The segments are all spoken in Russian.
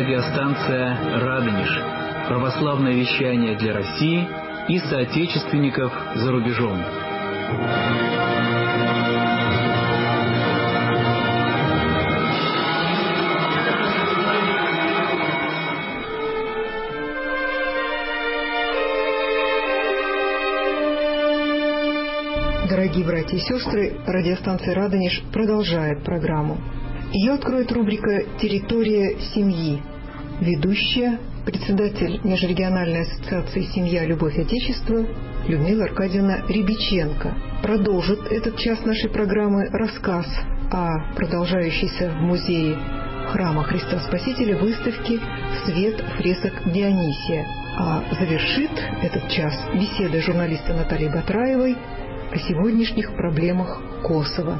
радиостанция «Радонеж». Православное вещание для России и соотечественников за рубежом. Дорогие братья и сестры, радиостанция «Радонеж» продолжает программу. Ее откроет рубрика «Территория семьи». Ведущая, председатель Межрегиональной ассоциации «Семья. Любовь. Отечество» Людмила Аркадьевна Рябиченко продолжит этот час нашей программы рассказ о продолжающейся в музее храма Христа Спасителя выставке «Свет фресок Дионисия». А завершит этот час беседа журналиста Натальи Батраевой о сегодняшних проблемах Косово.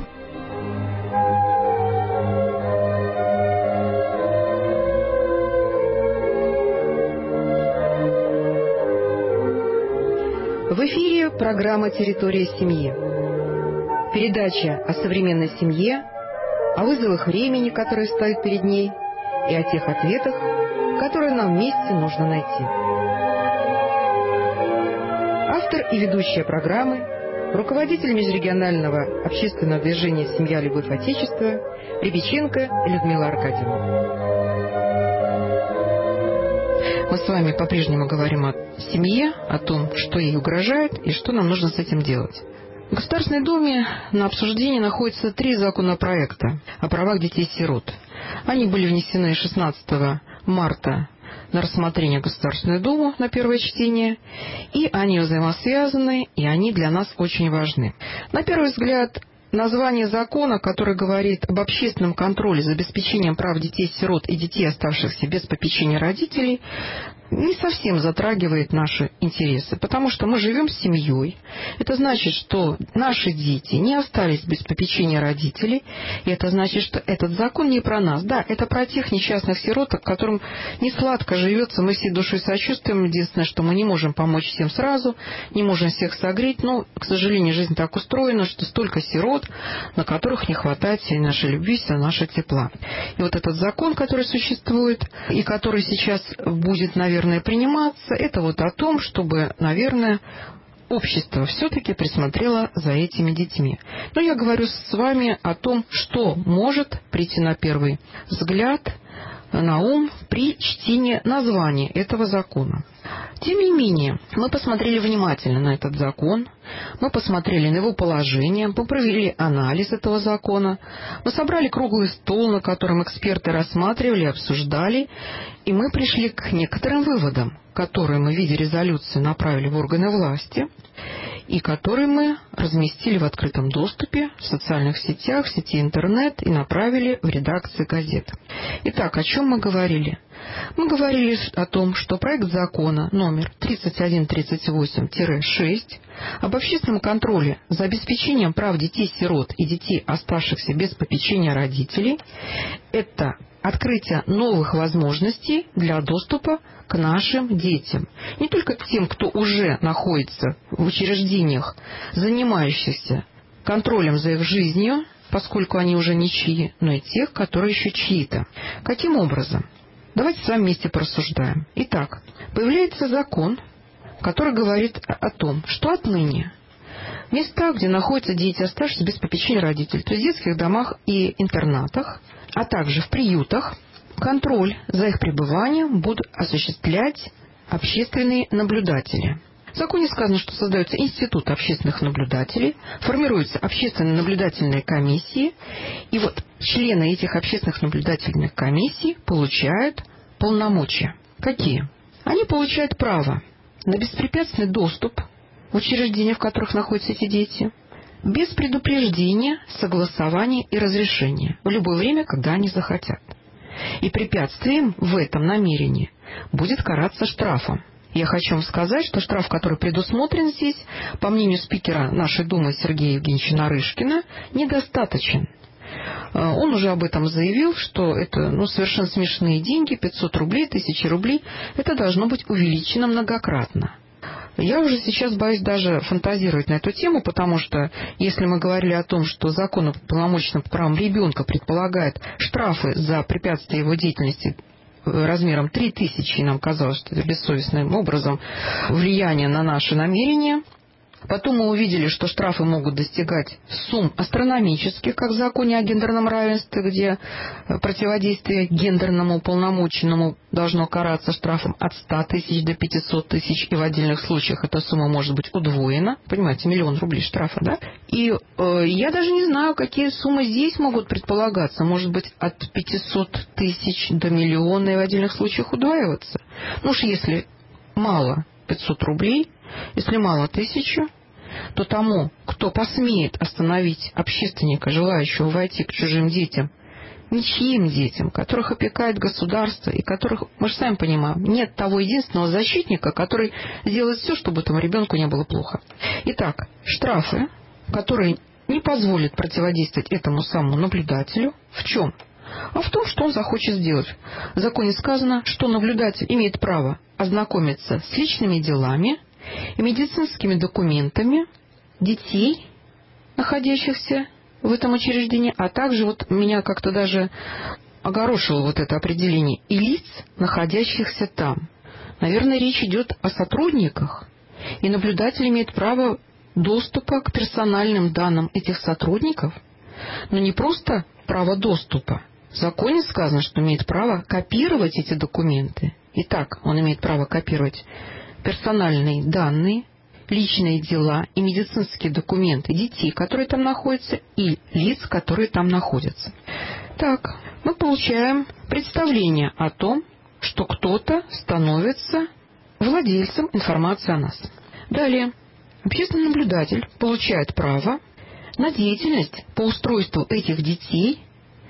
В эфире программа «Территория семьи». Передача о современной семье, о вызовах времени, которые стоят перед ней, и о тех ответах, которые нам вместе нужно найти. Автор и ведущая программы, руководитель межрегионального общественного движения «Семья. Любовь. Отечество» Рябиченко Людмила Аркадьевна. Мы с вами по-прежнему говорим о семье, о том, что ей угрожает и что нам нужно с этим делать. В Государственной Думе на обсуждении находятся 3 законопроекта о правах детей-сирот. Они были внесены 16 марта на рассмотрение в Государственную Думу на первое чтение, и они взаимосвязаны, и они для нас очень важны. На первый взгляд, название закона, который говорит об общественном контроле за обеспечением прав детей-сирот и детей, оставшихся без попечения родителей, не совсем затрагивает наши интересы, потому что мы живем с семьей. Это значит, что наши дети не остались без попечения родителей, и это значит, что этот закон не про нас. Да, это про тех несчастных сироток, которым не сладко живется, мы всей душой сочувствуем. Единственное, что мы не можем помочь всем сразу, не можем всех согреть, но, к сожалению, жизнь так устроена, что столько сирот, на которых не хватает всей нашей любви, всего нашего тепла. И вот этот закон, который существует, и который сейчас будет, наверное, приниматься, это вот о том, чтобы, наверное, общество все-таки присмотрело за этими детьми. Но я говорю с вами о том, что может прийти на первый взгляд на ум при чтении названия этого закона. Тем не менее, мы посмотрели внимательно на этот закон, мы посмотрели на его положение, мы провели анализ этого закона, мы собрали круглый стол, на котором эксперты рассматривали, обсуждали, и мы пришли к некоторым выводам, которые мы в виде резолюции направили в органы власти, и которые мы разместили в открытом доступе в социальных сетях, в сети интернет и направили в редакции газет. Итак, о чем мы говорили? Мы говорили о том, что проект закона номер 3138-6 об общественном контроле за обеспечением прав детей-сирот и детей, оставшихся без попечения родителей, это открытие новых возможностей для доступа к нашим детям. Не только к тем, кто уже находится в учреждениях, занимающихся контролем за их жизнью, поскольку они уже ничьи, но и тех, которые еще чьи-то. Каким образом? Давайте с вами вместе порассуждаем. Итак, появляется закон, который говорит о том, что отныне в местах, где находятся дети, оставшиеся без попечения родителей, то есть в детских домах и интернатах, а также в приютах, контроль за их пребыванием будут осуществлять общественные наблюдатели. В законе сказано, что создается институт общественных наблюдателей, формируются общественные наблюдательные комиссии, и вот члены этих общественных наблюдательных комиссий получают полномочия. Какие? Они получают право на беспрепятственный доступ в учреждения, в которых находятся эти дети, без предупреждения, согласования и разрешения, в любое время, когда они захотят. И препятствием в этом намерении будет караться штрафом. Я хочу вам сказать, что штраф, который предусмотрен здесь, по мнению спикера нашей Думы Сергея Евгеньевича Нарышкина, недостаточен. Он уже об этом заявил, что это совершенно смешные деньги, 500 рублей, 1000 рублей, это должно быть увеличено многократно. Я уже сейчас боюсь даже фантазировать на эту тему, потому что если мы говорили о том, что закон о полномочным правам ребенка предполагает штрафы за препятствие его деятельности размером 3000, и нам казалось, что это бессовестным образом влияние на наши намерения. Потом мы увидели, что штрафы могут достигать сумм астрономических, как в законе о гендерном равенстве, где противодействие гендерному уполномоченному должно караться штрафом от 100 тысяч до 500 тысяч, и в отдельных случаях эта сумма может быть удвоена. Понимаете, 1 000 000 рублей штрафа, да? И я даже не знаю, какие суммы здесь могут предполагаться. Может быть, от 500 тысяч до 1 000 000, и в отдельных случаях удваиваться. Ну уж если мало 500 рублей, если мало 1000, то тому, кто посмеет остановить общественника, желающего войти к чужим детям, ничьим детям, которых опекает государство, и которых, мы же сами понимаем, нет того единственного защитника, который сделает все, чтобы этому ребенку не было плохо. Итак, штрафы, которые не позволят противодействовать этому самому наблюдателю, в чем? А в том, что он захочет сделать. В законе сказано, что наблюдатель имеет право ознакомиться с личными делами и медицинскими документами детей, находящихся в этом учреждении, а также вот меня как-то даже огорошило вот это определение, и лиц, находящихся там. Наверное, речь идет о сотрудниках, и наблюдатель имеет право доступа к персональным данным этих сотрудников, но не просто право доступа. В законе сказано, что имеет право копировать эти документы. Итак, он имеет право копировать персональные данные, личные дела и медицинские документы детей, которые там находятся, и лиц, которые там находятся. Так, мы получаем представление о том, что кто-то становится владельцем информации о нас. Далее, общественный наблюдатель получает право на деятельность по устройству этих детей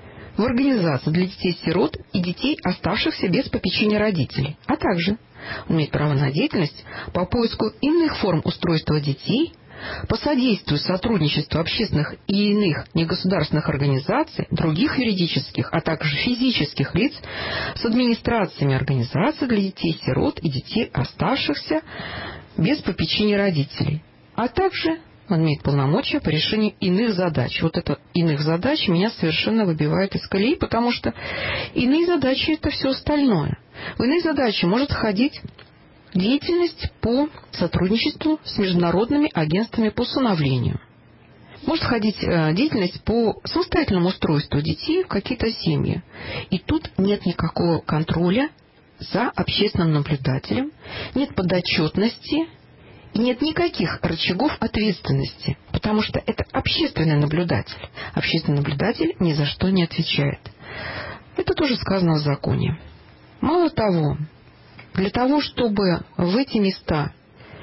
в организации для детей-сирот и детей, оставшихся без попечения родителей, а также он имеет право на деятельность по поиску иных форм устройства детей, по содействию сотрудничеству общественных и иных негосударственных организаций, других юридических, а также физических лиц с администрациями организаций для детей-сирот и детей, оставшихся без попечения родителей, а также он имеет полномочия по решению иных задач. Вот это иных задач меня совершенно выбивает из колеи, потому что иные задачи – это все остальное. В иные задачи может входить деятельность по сотрудничеству с международными агентствами по усыновлению. Может входить деятельность по самостоятельному устройству детей в какие-то семьи. И тут нет никакого контроля за общественным наблюдателем, нет подотчетности, и нет никаких рычагов ответственности, потому что это общественный наблюдатель. Общественный наблюдатель ни за что не отвечает. Это тоже сказано в законе. Мало того, для того, чтобы в эти места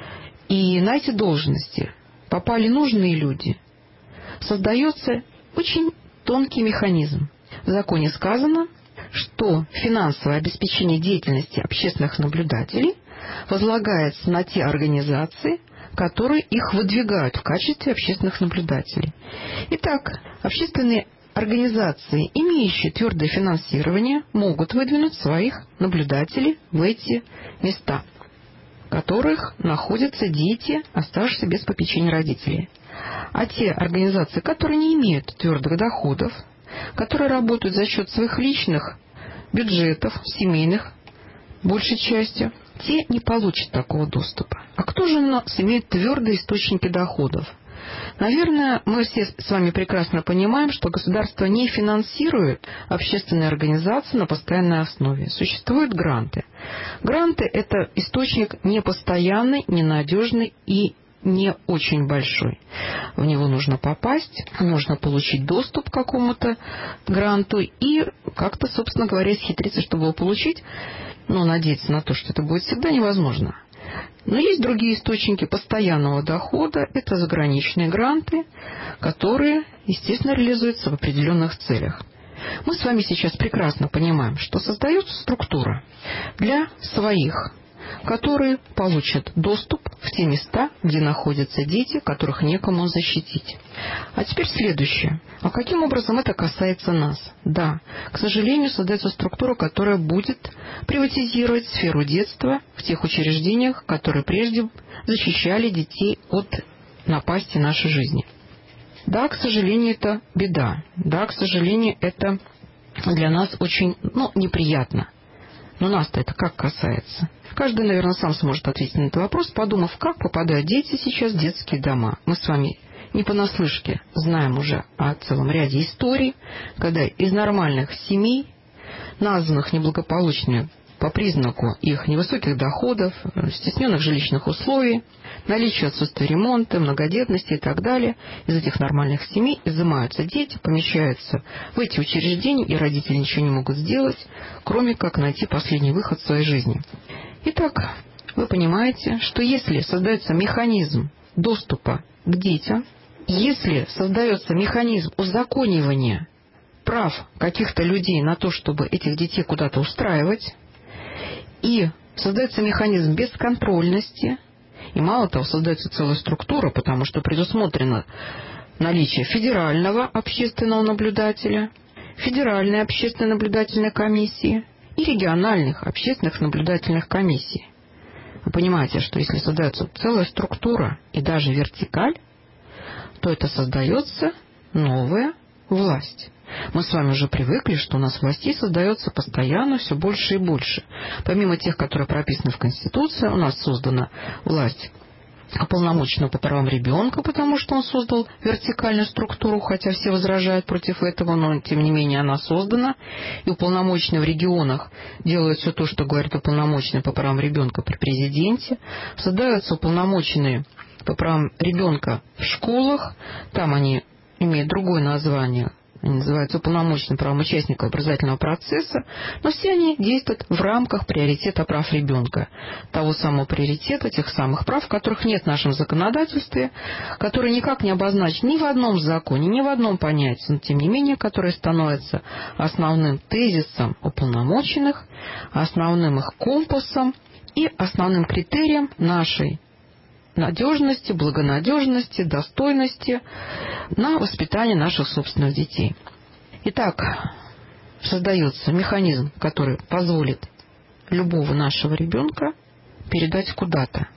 и на эти должности попали нужные люди, создается очень тонкий механизм. В законе сказано, что финансовое обеспечение деятельности общественных наблюдателей возлагается на те организации, которые их выдвигают в качестве общественных наблюдателей. Итак, общественные организации, имеющие твердое финансирование, могут выдвинуть своих наблюдателей в эти места, в которых находятся дети, оставшиеся без попечения родителей. А те организации, которые не имеют твердых доходов, которые работают за счет своих личных бюджетов, семейных, большей частью, те не получат такого доступа. А кто же у нас имеет твердые источники доходов? Наверное, мы все с вами прекрасно понимаем, что государство не финансирует общественные организации на постоянной основе. Существуют гранты. Гранты – это источник непостоянный, ненадежный и не очень большой. В него нужно попасть, нужно получить доступ к какому-то гранту и как-то, собственно говоря, схитриться, чтобы его получить. Но надеяться на то, что это будет всегда невозможно. Но есть другие источники постоянного дохода. Это заграничные гранты, которые, естественно, реализуются в определенных целях. Мы с вами сейчас прекрасно понимаем, что создается структура для своих, которые получат доступ в те места, где находятся дети, которых некому защитить. А теперь следующее. А каким образом это касается нас? Да, к сожалению, создается структура, которая будет приватизировать сферу детства в тех учреждениях, которые прежде защищали детей от напасти нашей жизни. Да, к сожалению, это беда. Да, к сожалению, это для нас очень неприятно. Но нас-то это как касается? Каждый, наверное, сам сможет ответить на этот вопрос, подумав, как попадают дети сейчас в детские дома. Мы с вами не понаслышке знаем уже о целом ряде историй, когда из нормальных семей, названных неблагополучными по признаку их невысоких доходов, стесненных жилищных условий, наличия отсутствия ремонта, многодетности и так далее, из этих нормальных семей изымаются дети, помещаются в эти учреждения, и родители ничего не могут сделать, кроме как найти последний выход в своей жизни. Итак, вы понимаете, что если создается механизм доступа к детям, если создается механизм узаконивания прав каких-то людей на то, чтобы этих детей куда-то устраивать, и создается механизм бесконтрольности, и мало того, создается целая структура, потому что предусмотрено наличие федерального общественного наблюдателя, федеральной общественной наблюдательной комиссии и региональных общественных наблюдательных комиссий. Вы понимаете, что если создается целая структура и даже вертикаль, то это создается новая власть. Мы с вами уже привыкли, что у нас властей создается постоянно все больше и больше. Помимо тех, которые прописаны в Конституции, у нас создана власть уполномоченного по правам ребенка, потому что он создал вертикальную структуру, хотя все возражают против этого, но тем не менее она создана. И уполномоченные в регионах делают все то, что говорит уполномоченный по правам ребенка при президенте. Создаются уполномоченные по правам ребенка в школах, там они имеют другое название. Они называются уполномоченным правом участника образовательного процесса, но все они действуют в рамках приоритета прав ребенка. Того самого приоритета, тех самых прав, которых нет в нашем законодательстве, которые никак не обозначены ни в одном законе, ни в одном понятии, но тем не менее, которые становятся основным тезисом уполномоченных, основным их компасом и основным критерием нашей надежности, благонадежности, достойности на воспитание наших собственных детей. Итак, создается механизм, который позволит любого нашего ребенка передать куда-то.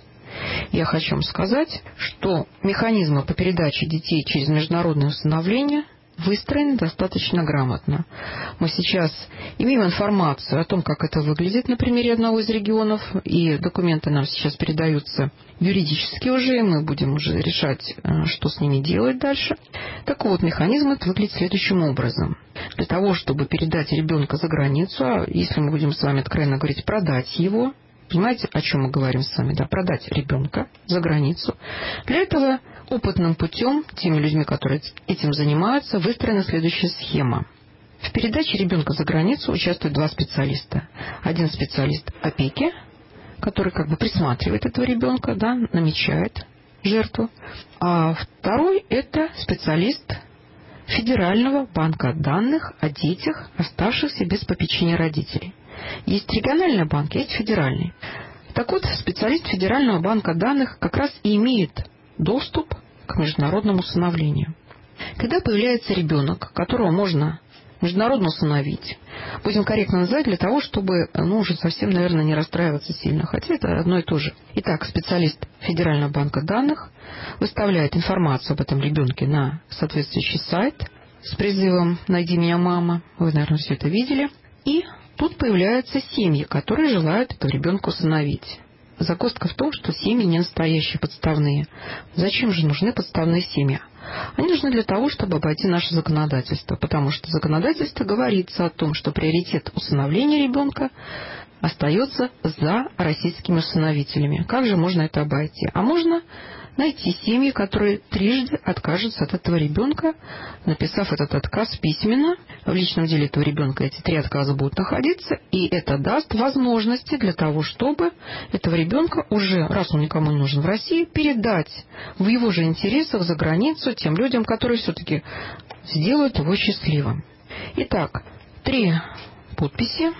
Я хочу вам сказать, что механизмы по передаче детей через международное усыновление выстроены достаточно грамотно. Мы сейчас имеем информацию о том, как это выглядит на примере одного из регионов, и документы нам сейчас передаются юридически уже, и мы будем уже решать, что с ними делать дальше. Так вот, механизм это выглядит следующим образом. Для того, чтобы передать ребенка за границу, а если мы будем с вами откровенно говорить, продать его, понимаете, о чем мы говорим с вами, да, продать ребенка за границу. Для этого опытным путем, теми людьми, которые этим занимаются, выстроена следующая схема. В передаче ребенка за границу участвуют два специалиста. Один специалист опеки, который как бы присматривает этого ребенка, да, намечает жертву. А второй – это специалист Федерального банка данных о детях, оставшихся без попечения родителей. Есть региональный банк, есть федеральный. Так вот, специалист Федерального банка данных как раз и имеет доступ к международному усыновлению. Когда появляется ребенок, которого можно международно усыновить, будем корректно называть для того, чтобы, уже совсем, наверное, не расстраиваться сильно, хотя это одно и то же. Итак, специалист Федерального банка данных выставляет информацию об этом ребенке на соответствующий сайт с призывом «Найди меня, мама». Вы, наверное, все это видели. И тут появляются семьи, которые желают этого ребенка усыновить. Загвоздка в том, что семьи не настоящие, подставные. Зачем же нужны подставные семьи? Они нужны для того, чтобы обойти наше законодательство, потому что в законодательстве говорится о том, что приоритет усыновления ребенка остается за российскими усыновителями. Как же можно это обойти? А можно найти семьи, которые трижды откажутся от этого ребенка, написав этот отказ письменно. В личном деле этого ребенка эти 3 отказа будут находиться, и это даст возможности для того, чтобы этого ребенка уже, раз он никому не нужен в России, передать в его же интересах за границу тем людям, которые все-таки сделают его счастливым. Итак, 3 подписи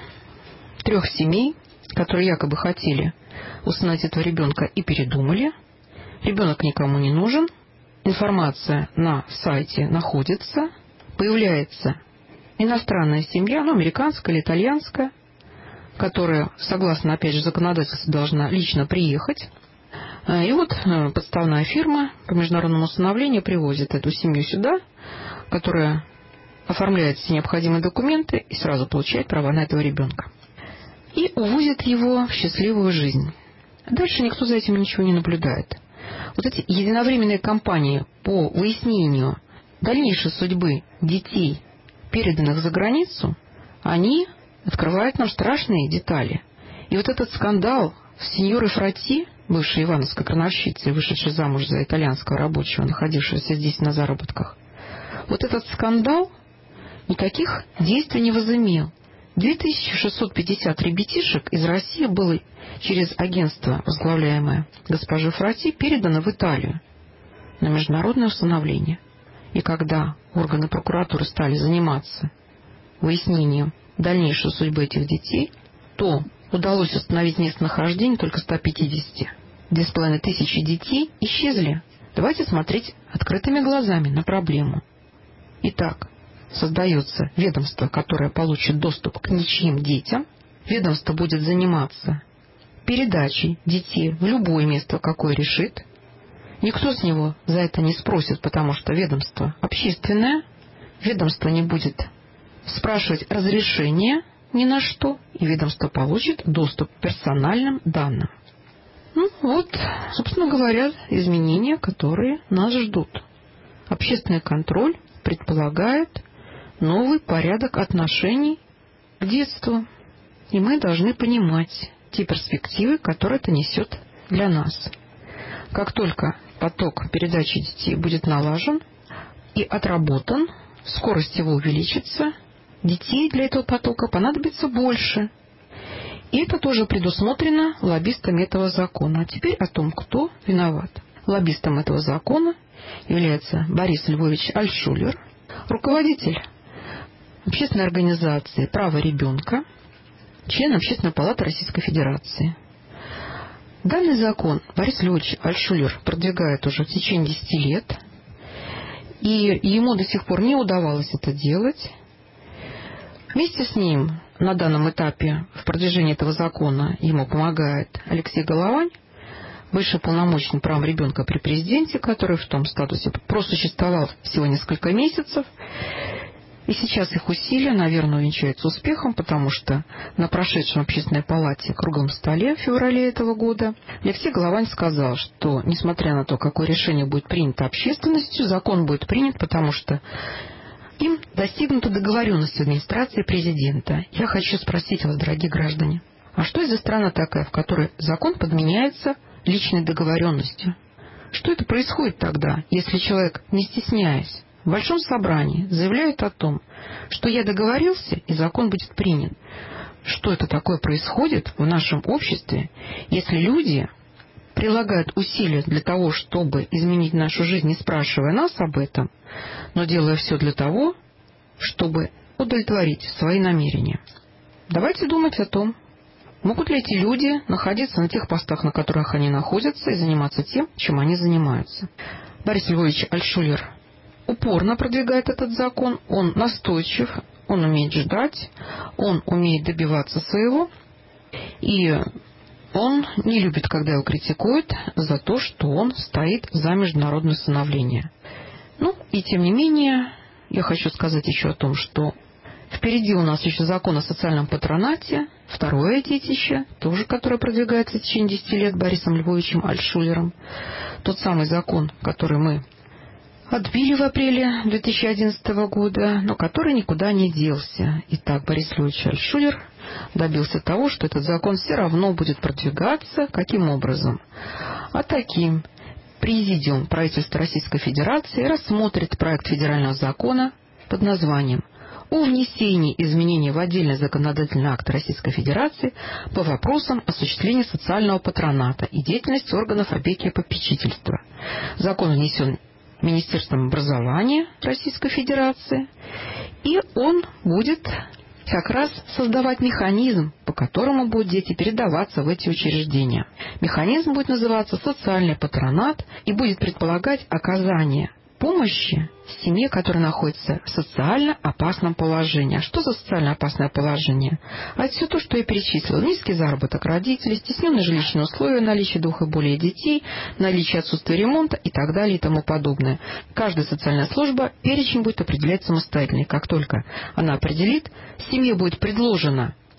3 семей, которые якобы хотели усыновить этого ребенка и передумали. Ребенок никому не нужен, информация на сайте находится, появляется иностранная семья, американская или итальянская, которая, согласно, опять же, законодательству, должна лично приехать. И вот подставная фирма по международному усыновлению привозит эту семью сюда, которая оформляет все необходимые документы и сразу получает права на этого ребенка. и увозят его в счастливую жизнь. Дальше никто за этим ничего не наблюдает. Вот эти единовременные кампании по выяснению дальнейшей судьбы детей, переданных за границу, они открывают нам страшные детали. И вот этот скандал с сеньорой Фрати, бывшей ивановской крановщицей, вышедшей замуж за итальянского рабочего, находившегося здесь на заработках, вот этот скандал никаких действий не возымел. 2650 ребятишек из России было через агентство, возглавляемое госпожой Фрати, передано в Италию на международное усыновление. И когда органы прокуратуры стали заниматься выяснением дальнейшей судьбы этих детей, то удалось установить местонахождение только 150. 2500 детей исчезли. Давайте смотреть открытыми глазами на проблему. Итак, создается ведомство, которое получит доступ к ничьим детям. Ведомство будет заниматься передачей детей в любое место, какое решит. Никто с него за это не спросит, потому что ведомство общественное. Ведомство не будет спрашивать разрешения ни на что, и ведомство получит доступ к персональным данным. Вот, собственно говоря, изменения, которые нас ждут. Общественный контроль предполагает новый порядок отношений к детству. И мы должны понимать те перспективы, которые это несет для нас. Как только поток передачи детей будет налажен и отработан, скорость его увеличится, детей для этого потока понадобится больше. И это тоже предусмотрено лоббистами этого закона. А теперь о том, кто виноват. Лоббистом этого закона является Борис Львович Альтшулер, руководитель общественной организации «Право ребенка», член Общественной палаты Российской Федерации. Данный закон Борис Львович Альтшулер продвигает уже в течение 10 лет, и ему до сих пор не удавалось это делать. Вместе с ним на данном этапе в продвижении этого закона ему помогает Алексей Головань, бывший полномочный прав ребенка при президенте, который в том статусе просуществовал всего несколько месяцев. И сейчас их усилия, наверное, увенчаются успехом, потому что на прошедшем общественной палате круглом столе в феврале этого года Алексей Головань сказал, что, несмотря на то, какое решение будет принято общественностью, закон будет принят, потому что им достигнута договоренность администрации президента. Я хочу спросить вас, дорогие граждане, а что это за страна такая, в которой закон подменяется личной договоренностью? Что это происходит тогда, если человек, не стесняясь, в большом собрании заявляет о том, что я договорился и закон будет принят? Что это такое происходит в нашем обществе, если люди прилагают усилия для того, чтобы изменить нашу жизнь, не спрашивая нас об этом, но делая все для того, чтобы удовлетворить свои намерения? Давайте думать о том, могут ли эти люди находиться на тех постах, на которых они находятся, и заниматься тем, чем они занимаются. Борис Львович Альтшулер упорно продвигает этот закон, он настойчив, он умеет ждать, он умеет добиваться своего, и он не любит, когда его критикуют за то, что он стоит за международное усыновление. И тем не менее, я хочу сказать еще о том, что впереди у нас еще закон о социальном патронате, второе детище, тоже которое продвигается в течение 10 лет Борисом Львовичем Альтшулером. Тот самый закон, который мы отбили в апреле 2011 года, но который никуда не делся. Итак, Борис Львович Альтшулер добился того, что этот закон все равно будет продвигаться. Каким образом? А таким. Президиум правительства Российской Федерации рассмотрит проект федерального закона под названием «О внесении изменений в отдельный законодательный акт Российской Федерации по вопросам осуществления социального патроната и деятельности органов опеки и попечительства». Закон внесен Министерством образования Российской Федерации, и он будет как раз создавать механизм, по которому будут дети передаваться в эти учреждения. Механизм будет называться «социальный патронат» и будет предполагать оказание помощи семье, которая находится в социально опасном положении. А что за социально опасное положение? А это все то, что я перечислила. Низкий заработок родителей, стесненные жилищные условия, наличие 2 и более детей, наличие отсутствия ремонта и так далее и тому подобное. Каждая социальная служба перечень будет определять самостоятельно. И как только она определит, семье будет предложено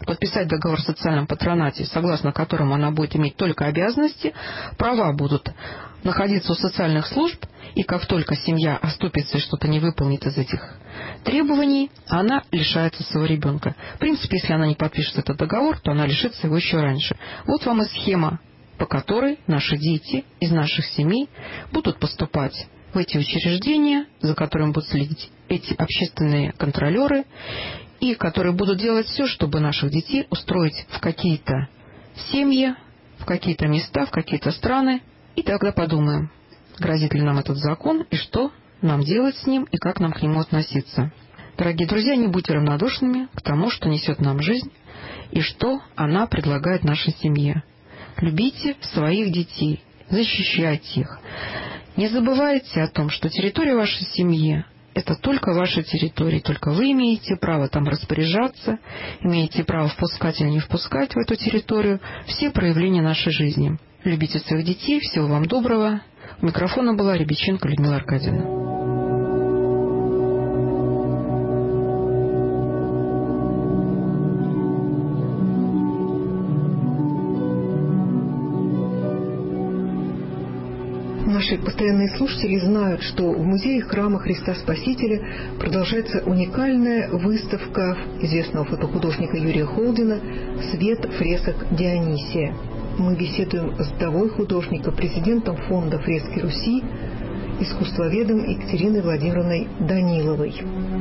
подписать договор о социальном патронате, согласно которому она будет иметь только обязанности, права будут находиться у социальных служб, и как только семья оступится и что-то не выполнит из этих требований, она лишается своего ребенка. В принципе, если она не подпишет этот договор, то она лишится его еще раньше. Вот вам и схема, по которой наши дети из наших семей будут поступать в эти учреждения, за которыми будут следить эти общественные контролеры, и которые будут делать все, чтобы наших детей устроить в какие-то семьи, в какие-то места, в какие-то страны. И тогда подумаем, грозит ли нам этот закон, и что нам делать с ним, и как нам к нему относиться. Дорогие друзья, не будьте равнодушными к тому, что несет нам жизнь, и что она предлагает нашей семье. Любите своих детей, защищайте их. Не забывайте о том, что территория вашей семьи – это только ваша территория, только вы имеете право там распоряжаться, имеете право впускать или не впускать в эту территорию все проявления нашей жизни. Любите своих детей, всего вам доброго. У микрофона была Рябиченко Людмила Аркадьевна. Наши постоянные слушатели знают, что в музее храма Христа Спасителя продолжается уникальная выставка известного фотохудожника Юрия Холдина «Свет фресок Дионисия». Мы беседуем с вдовой художника, президентом фонда «Фрески Руси», искусствоведом Екатериной Владимировной Даниловой.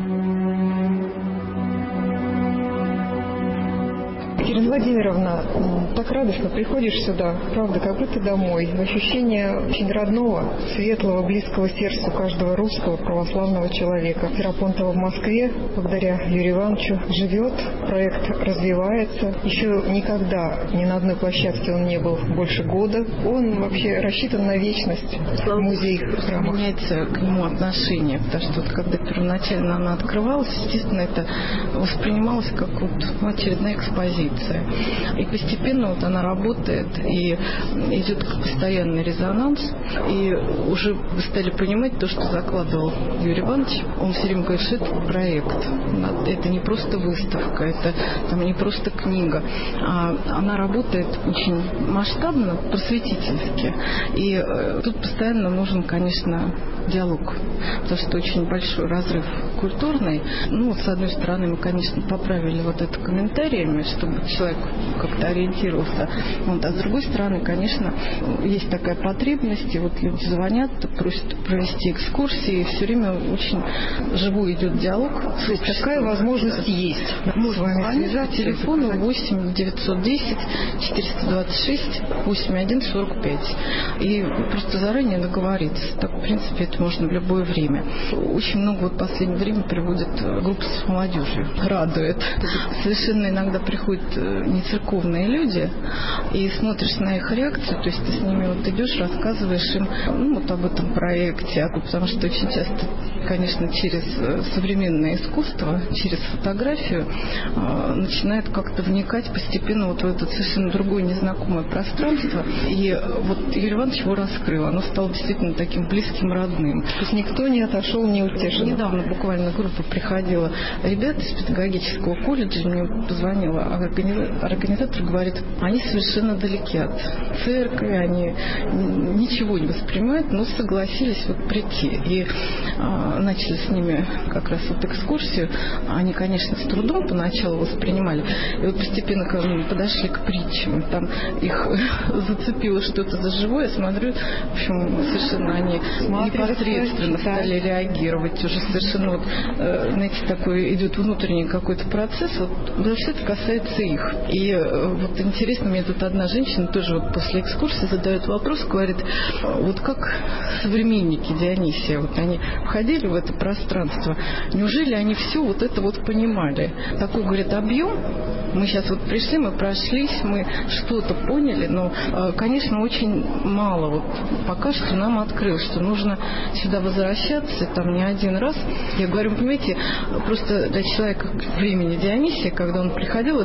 Екатерина Владимировна, так радостно приходишь сюда, правда, как будто домой. Ощущение очень родного, светлого, близкого сердцу каждого русского православного человека. Ферапонтова в Москве, благодаря Юрию Ивановичу, живет, проект развивается. Еще никогда ни на одной площадке он не был больше года. Он вообще рассчитан на вечность в музее храма. Меняется к нему отношение, потому что вот, когда первоначально она открывалась, естественно, это воспринималось как вот очередная экспозиция. И постепенно вот она работает, и идет постоянный резонанс, и уже вы стали понимать то, что закладывал Юрий Иванович. Он все время говорит, что это проект, это не просто выставка, это там не просто книга, а она работает очень масштабно, просветительски. И тут постоянно нужен, конечно, диалог, потому что очень большой разрыв культурный. Ну, вот, с одной стороны, мы, конечно, поправили вот это комментариями, чтобы человек как-то ориентировался. Вот, а с другой стороны, конечно, есть такая потребность, и вот люди звонят, просят провести экскурсии, и все время очень живой идет диалог. То есть такая возможность есть. Можно звонить по телефону 8 910 426 81 45. И просто заранее договориться. Так, в принципе, это можно в любое время. Очень много вот в последнее время приводят группы с молодежью. Радует. Совершенно иногда приходят нецерковные люди, и смотришь на их реакцию, то есть ты с ними вот идешь, рассказываешь им вот об этом проекте, потому что очень часто, конечно, через современное искусство, через фотографию начинает как-то вникать постепенно вот в это совершенно другое незнакомое пространство, и вот Юрий Иванович его раскрыл, оно стало действительно таким близким, родным. То есть никто не отошел неутешенным. Недавно буквально группа приходила, ребята из педагогического колледжа, мне позвонила организатор, говорит, они совершенно далеки от церкви, они ничего не воспринимают, но согласились вот прийти. И начали с ними как раз вот экскурсию. Они, конечно, с трудом поначалу воспринимали. И вот постепенно, когда мы подошли к притчам, там их зацепило что-то за живое, я смотрю, в общем, совершенно они непосредственно стали реагировать. Уже совершенно вот, знаете, такой идет внутренний какой-то процесс. Вот, да, все это касается их. И вот интересно, мне тут одна женщина тоже вот после экскурсии задает вопрос, говорит, вот как современники Дионисия, вот они входили в это пространство, неужели они все вот это вот понимали? Такой, говорит, объем, мы сейчас вот пришли, мы прошлись, мы что-то поняли, но, конечно, очень мало вот пока что нам открылось, что нужно сюда возвращаться, там не один раз. Я говорю, понимаете, просто для человека времени Дионисия, когда он приходил в это пространство,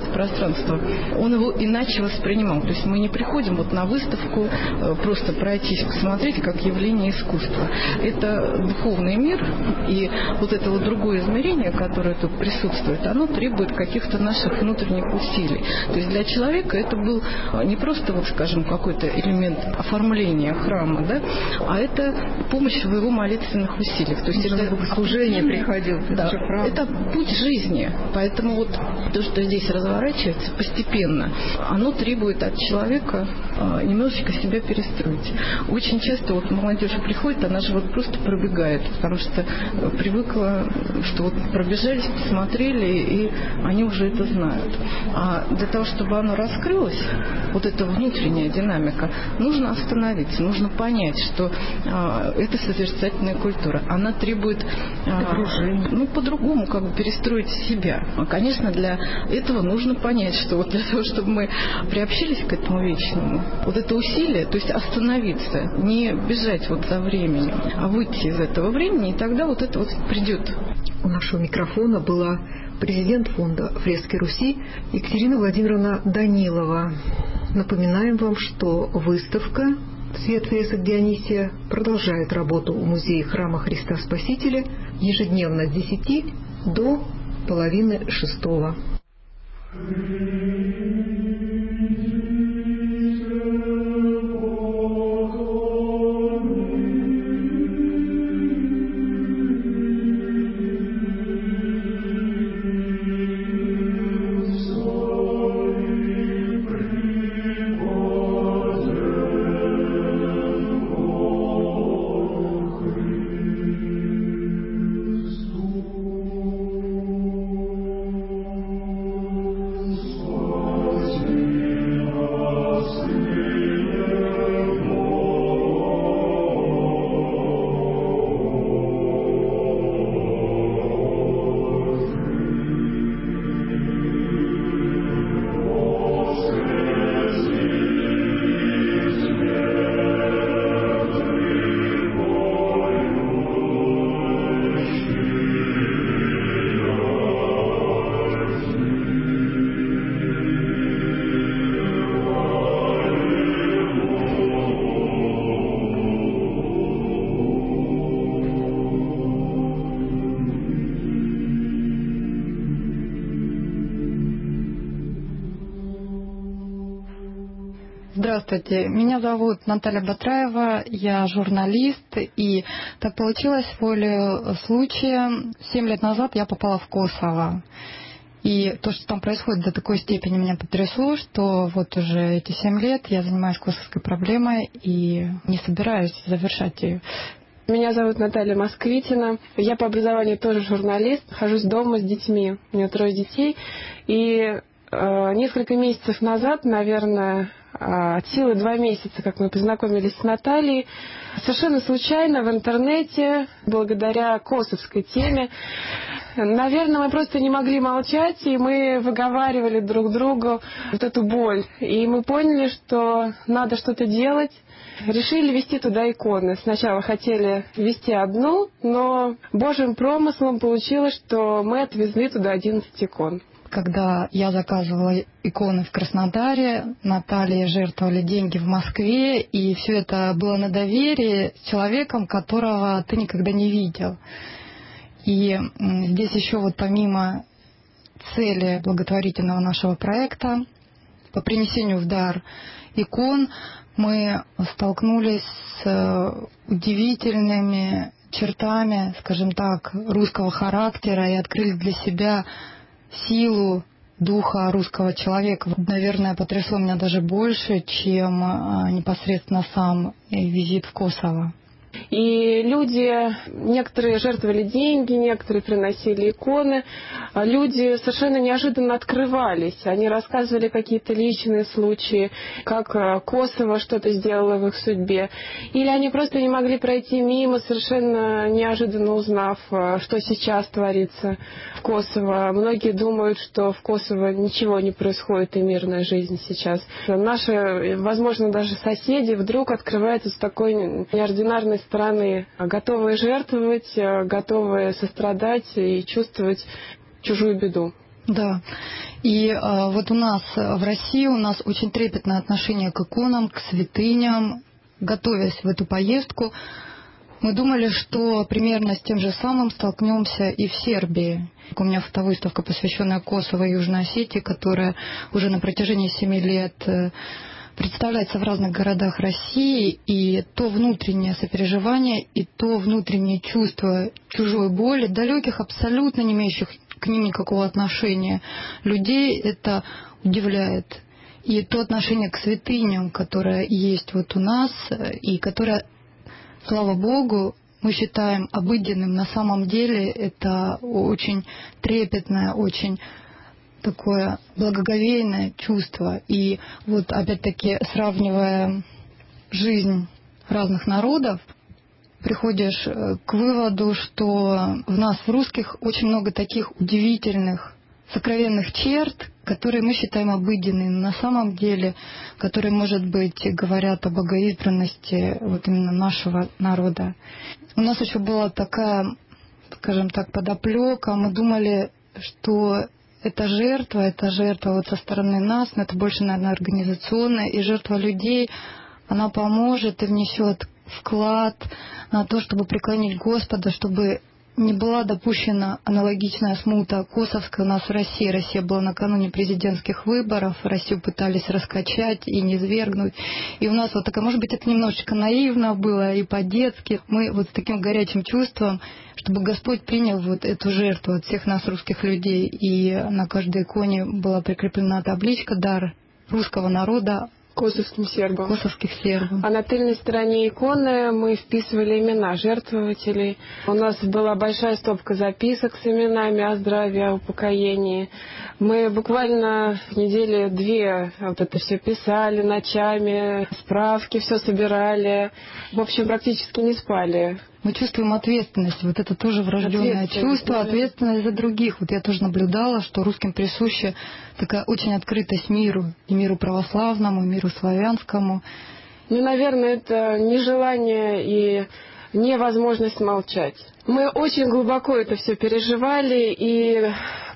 пространство, он его иначе воспринимал. То есть мы не приходим вот на выставку просто пройтись, посмотреть как явление искусства. Это духовный мир, и вот это вот другое измерение, которое тут присутствует, оно требует каких-то наших внутренних усилий. То есть для человека это был не просто, вот, скажем, какой-то элемент оформления храма, да, а это помощь в его молитвенных усилиях. То есть это служение приходил, да, это путь жизни. Поэтому вот то, что здесь разворачивается постепенно, оно требует от человека немножечко себя перестроить. Очень часто вот молодежь приходит, она же вот просто пробегает, потому что привыкла, что вот пробежались, посмотрели, и они уже это знают. А для того, чтобы оно раскрылось, вот эта внутренняя динамика, нужно остановиться, нужно понять, что это созерцательная культура. Она требует по-другому как бы перестроить себя. Конечно, для этого нужно понять, что вот для того, чтобы мы приобщились к этому вечному, вот это усилие, то есть остановиться, не бежать вот за временем, а выйти из этого времени, и тогда вот это вот придет. У нашего микрофона была президент фонда «Фрески Руси» Екатерина Владимировна Данилова. Напоминаем вам, что выставка «Свет фресок Дионисия» продолжает работу в музее храма Христа Спасителя ежедневно с 10 до 5:30. Здравствуйте, меня зовут Наталья Батраева, я журналист, и так получилось, волею случая, 7 лет назад я попала в Косово. И то, что там происходит, до такой степени меня потрясло, что вот уже эти 7 лет я занимаюсь косовской проблемой и не собираюсь завершать ее. Меня зовут Наталья Москвитина. Я по образованию тоже журналист. Нахожусь дома с детьми. У меня 3 детей. И несколько месяцев назад, наверное, от силы 2 месяца, как мы познакомились с Натальей, совершенно случайно в интернете, благодаря косовской теме, наверное, мы просто не могли молчать, и мы выговаривали друг другу вот эту боль. И мы поняли, что надо что-то делать. Решили везти туда иконы. Сначала хотели везти одну, но Божьим промыслом получилось, что мы отвезли туда 11 икон. Когда я заказывала иконы в Краснодаре, Наталье жертвовали деньги в Москве, и все это было на доверии с человеком, которого ты никогда не видел. И здесь еще вот помимо цели благотворительного нашего проекта по принесению в дар икон, мы столкнулись с удивительными чертами, скажем так, русского характера и открыли для себя силу духа русского человека. Наверное, потрясло меня даже больше, чем непосредственно сам визит в Косово. И люди, некоторые жертвовали деньги, некоторые приносили иконы. Люди совершенно неожиданно открывались. Они рассказывали какие-то личные случаи, как Косово что-то сделало в их судьбе. Или они просто не могли пройти мимо, совершенно неожиданно узнав, что сейчас творится в Косово. Многие думают, что в Косово ничего не происходит и мирная жизнь сейчас. Наши, возможно, даже соседи вдруг открываются с такой неординарной стороны, готовые жертвовать, готовые сострадать и чувствовать чужую беду. Да. И вот у нас в России у нас очень трепетное отношение к иконам, к святыням. Готовясь в эту поездку, мы думали, что примерно с тем же самым столкнемся и в Сербии. У меня фотовыставка, посвященная Косово и Южной Осетии, которая уже на протяжении 7 лет представляется в разных городах России, и то внутреннее сопереживание, и то внутреннее чувство чужой боли, далеких, абсолютно не имеющих к ним никакого отношения людей, это удивляет. И то отношение к святыням, которое есть вот у нас, и которое, слава Богу, мы считаем обыденным, на самом деле это очень трепетное, очень такое благоговейное чувство. И вот опять-таки, сравнивая жизнь разных народов, приходишь к выводу, что в нас, в русских, очень много таких удивительных, сокровенных черт, которые мы считаем обыденными, на самом деле, которые, может быть, говорят о богоизбранности вот именно нашего народа. У нас еще была такая, скажем так, подоплека. Мы думали, что это жертва вот со стороны нас, но это больше, наверное, организационная, и жертва людей, она поможет и внесет вклад на то, чтобы преклонить Господа, чтобы не была допущена аналогичная смута косовская у нас в России. Россия была накануне президентских выборов, Россию пытались раскачать и низвергнуть. И у нас вот такая, может быть, это немножечко наивно было и по-детски. Мы вот с таким горячим чувством, чтобы Господь принял вот эту жертву от всех нас, русских людей. И на каждой иконе была прикреплена табличка «Дар русского народа Косовским сербам. Косовских сербам». А на тыльной стороне иконы мы вписывали имена жертвователей. У нас была большая стопка записок с именами о здравии, о упокоении. Мы буквально недели 2 вот это все писали ночами, справки все собирали. В общем, практически не спали. Мы чувствуем ответственность. Вот это тоже врожденное чувство, ответственность за других. Вот я тоже наблюдала, что русским присуща такая очень открытость миру. И миру православному, и миру славянскому. Ну, наверное, это нежелание и невозможность молчать. Мы очень глубоко это все переживали, и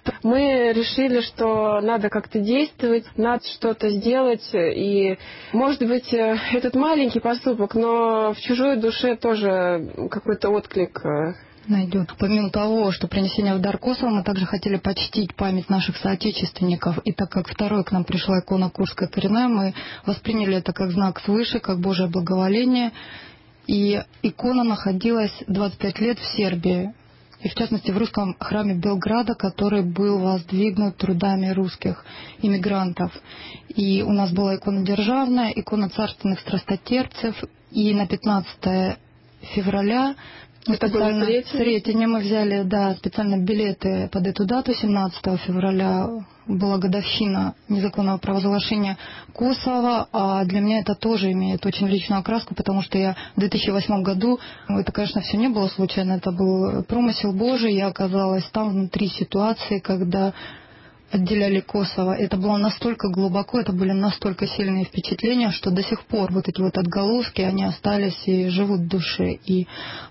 мы решили, что надо как-то действовать, надо что-то сделать. И, может быть, этот маленький поступок, но в чужой душе тоже какой-то отклик найдет. Помимо того, что принесение в дар Косово, мы также хотели почтить память наших соотечественников. И так как второй к нам пришла икона Курская коренная, мы восприняли это как знак свыше, как Божие благоволение. И икона находилась 25 лет в Сербии. И в частности в русском храме Белграда, который был воздвигнут трудами русских иммигрантов. И у нас была икона державная, икона царственных страстотерпцев. И на 15 февраля специально в Сретене мы взяли специально билеты под эту дату. 17 февраля была годовщина незаконного провозглашения Косово, а для меня это тоже имеет очень личную окраску, потому что я в 2008 году, это, конечно, все не было случайно, это был промысел Божий, я оказалась там внутри ситуации, когда отделяли Косово. Это было настолько глубоко, это были настолько сильные впечатления, что до сих пор вот эти вот отголоски, они остались и живут в душе. И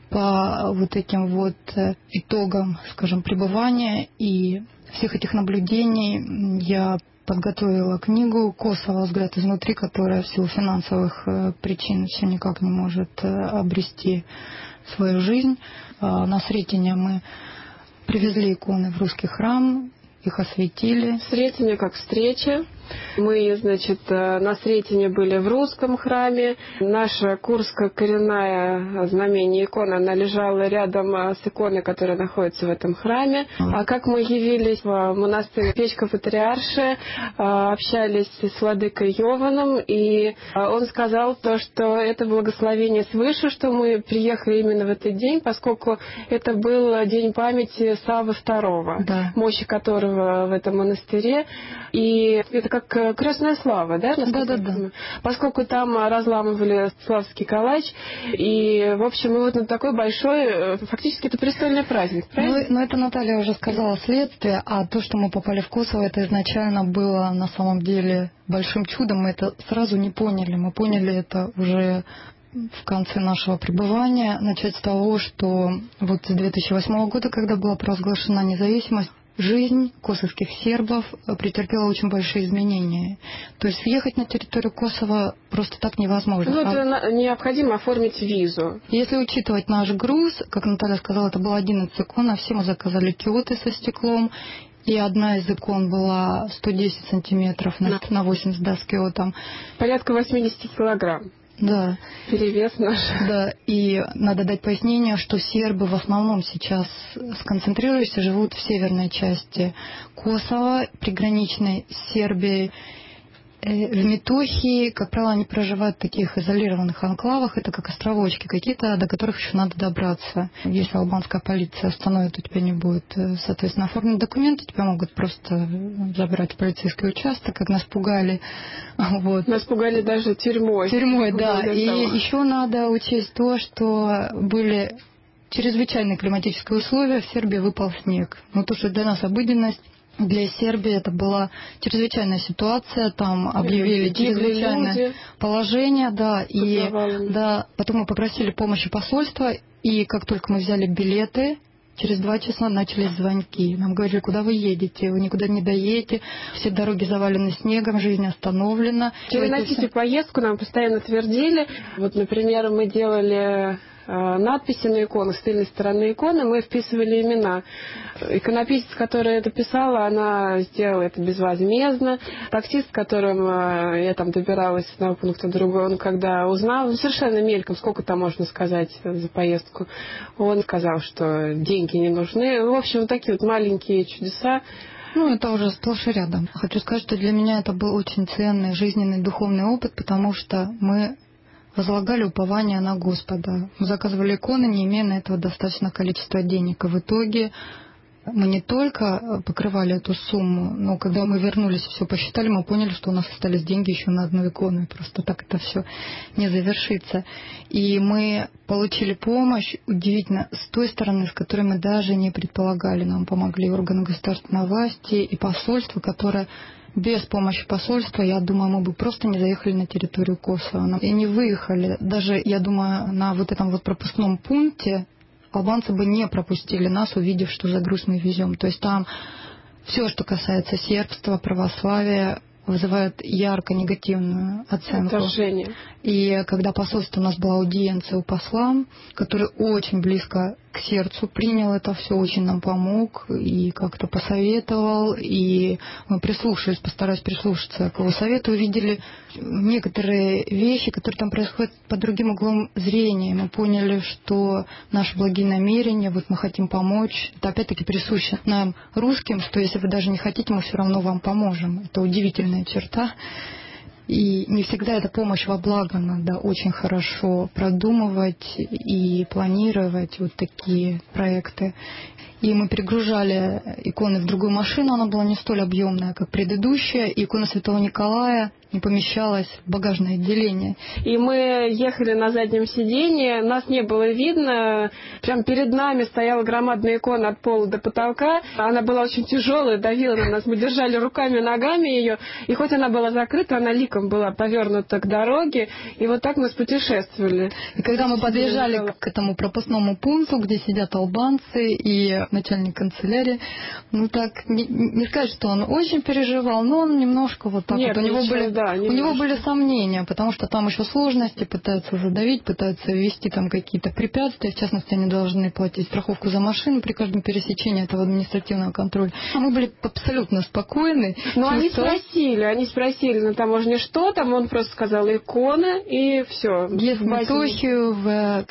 по вот этим вот итогам, скажем, пребывания и всех этих наблюдений я подготовила книгу «Косово. Взгляд изнутри», которая в силу финансовых причин все никак не может обрести свою жизнь. На Сретене мы привезли иконы в русский храм, их осветили. Сретение как встреча. Мы, значит, на Сретене были в русском храме. Наша Курская коренная знамение икона, она лежала рядом с иконой, которая находится в этом храме. А как мы явились в монастырь Печка-Патриарши, общались с владыкой Йованом, и он сказал то, что это благословение свыше, что мы приехали именно в этот день, поскольку это был день памяти Саввы II, мощи которого в этом монастыре. И это как крестная слава, да? Да. Поскольку там разламывали славский калач, и, в общем, вот на такой большой, фактически это престольный праздник, правильно? Ну, это Наталья уже сказала следствие, а то, что мы попали в Косово, это изначально было на самом деле большим чудом, мы это сразу не поняли, мы поняли это уже в конце нашего пребывания. Начать с того, что вот с 2008 года, когда была провозглашена независимость, жизнь косовских сербов претерпела очень большие изменения. То есть въехать на территорию Косово просто так невозможно. Ну, это необходимо оформить визу. Если учитывать наш груз, как Наталья сказала, это было 11 икон, а все мы заказали киоты со стеклом. И одна из икон была 110 сантиметров на 80, да, с киотом. Порядка 80 килограмм. Да. Перевес наш. Да, и надо дать пояснение, что сербы в основном сейчас сконцентрируясь живут в северной части Косово, приграничной с Сербией. В Метохии, как правило, они проживают в таких изолированных анклавах, это как островочки какие-то, до которых еще надо добраться. Если албанская полиция остановит, у тебя не будет, соответственно, оформить документы, тебя могут просто забрать в полицейский участок, как нас пугали. Вот. Нас пугали даже тюрьмой. Тюрьмой, да. И еще надо учесть то, что были чрезвычайные климатические условия, в Сербии выпал снег. Ну, то, что для нас обыденность, для Сербии это была чрезвычайная ситуация, там объявили чрезвычайное положение, да, и да, потом мы попросили помощи посольства, и как только мы взяли билеты, через 2 часа начались звонки. Нам говорили, куда вы едете, вы никуда не доедете, все дороги завалены снегом, жизнь остановлена. Переносите поездку, нам постоянно твердили. Вот, например, мы делали надписи на иконах, с тыльной стороны иконы, мы вписывали имена. Иконописец, которая это писала, она сделала это безвозмездно. Таксист, которым я там добиралась с одного пункта в другой, он когда узнал, совершенно мельком, сколько там можно сказать за поездку, он сказал, что деньги не нужны. В общем, вот такие вот маленькие чудеса. Ну, это уже сплошь и рядом. Хочу сказать, что для меня это был очень ценный жизненный духовный опыт, потому что мы возлагали упование на Господа. Мы заказывали иконы, не имея на этого достаточное количество денег. И в итоге мы не только покрывали эту сумму, но когда мы вернулись, все посчитали, мы поняли, что у нас остались деньги еще на одну икону. И просто так это все не завершится. И мы получили помощь, удивительно, с той стороны, с которой мы даже не предполагали. Нам помогли органы государственной власти и посольство, которое... Без помощи посольства, я думаю, мы бы просто не заехали на территорию Косово. И не выехали. Даже, я думаю, на вот этом вот пропускном пункте албанцы бы не пропустили нас, увидев, что за груз мы везем. То есть там все, что касается сербства, православия, вызывает ярко негативную оценку. Отторжение. И когда посольство, у нас была аудиенция у посла, который очень близко к сердцу принял это все, очень нам помог и как-то посоветовал. И мы прислушались, постарались прислушаться к его совету, увидели некоторые вещи, которые там происходят под другим углом зрения. Мы поняли, что наши благие намерения, вот мы хотим помочь, это опять-таки присуще нам, русским, что если вы даже не хотите, мы все равно вам поможем. Это удивительная черта. И не всегда эта помощь во благо, надо очень хорошо продумывать и планировать вот такие проекты. И мы перегружали иконы в другую машину, она была не столь объемная, как предыдущая. И икона Святого Николая не помещалась в багажное отделение. И мы ехали на заднем сиденье, нас не было видно. Прям перед нами стояла громадная икона от пола до потолка. Она была очень тяжелая, давила на нас. Мы держали руками, ногами ее. И хоть она была закрыта, она ликом была повернута к дороге. И вот так мы спутешествовали. И когда мы подъезжали к этому пропускному пункту, где сидят албанцы и начальник канцелярии, ну так, не сказать, что он очень переживал, но он немножко вот так. Нет, вот у него были сомнения, потому что там еще сложности, пытаются задавить, пытаются ввести там какие-то препятствия, в частности, они должны платить страховку за машину при каждом пересечении этого административного контроля. Мы были абсолютно спокойны. Но они спросили на таможне, что там, он просто сказал икона, и все. Есть Метохию к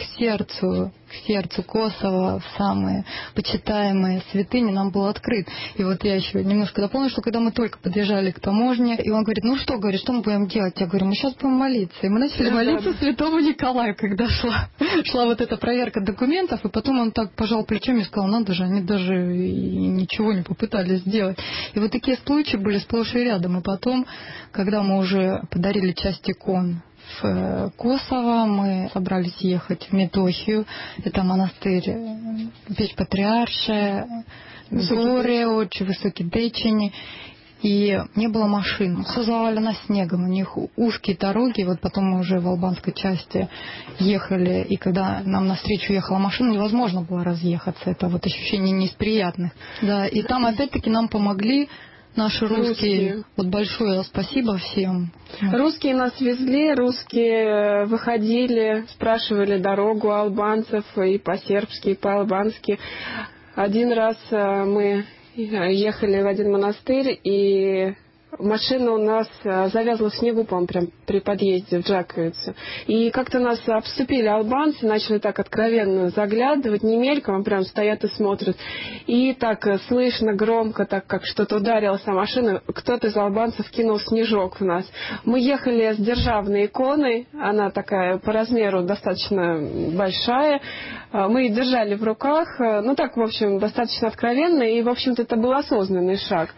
сердцу Косово, в самые почитаемые святыни нам был открыт. И вот я еще немножко дополню, что когда мы только подъезжали к таможне, и он говорит, ну что, говорит, что мы будем делать? Я говорю, мы сейчас будем молиться. И мы начали молиться Святому Николаю, когда шла вот эта проверка документов, и потом он так пожал плечами и сказал, надо же, они даже ничего не попытались сделать. И вот такие случаи были сплошь и рядом. И потом, когда мы уже подарили часть икон в Косово, мы собрались ехать в Метохию. Это монастырь Печь Патриаршая, горы, очень высокие течени. и не было машин. Все завалено снегом, у них узкие дороги. Вот потом мы уже в албанской части ехали, и когда нам навстречу ехала машина, невозможно было разъехаться. Это вот ощущение не из приятных. Да, и там опять-таки нам помогли наши русские. Вот большое спасибо всем. Русские нас везли, русские выходили, спрашивали дорогу албанцев и по-сербски, и по-албански. Один раз мы ехали в один монастырь, и машина у нас завязла в снегу, по-моему, прям при подъезде в Джаковицу. И как-то нас обступили албанцы, начали так откровенно заглядывать, не мельком, а прям стоят и смотрят. И так слышно, громко, так как что-то ударилось о машину, кто-то из албанцев кинул снежок в нас. Мы ехали с державной иконой, она такая по размеру достаточно большая. Мы ее держали в руках, ну так, в общем, достаточно откровенно, и, в общем-то, это был осознанный шаг.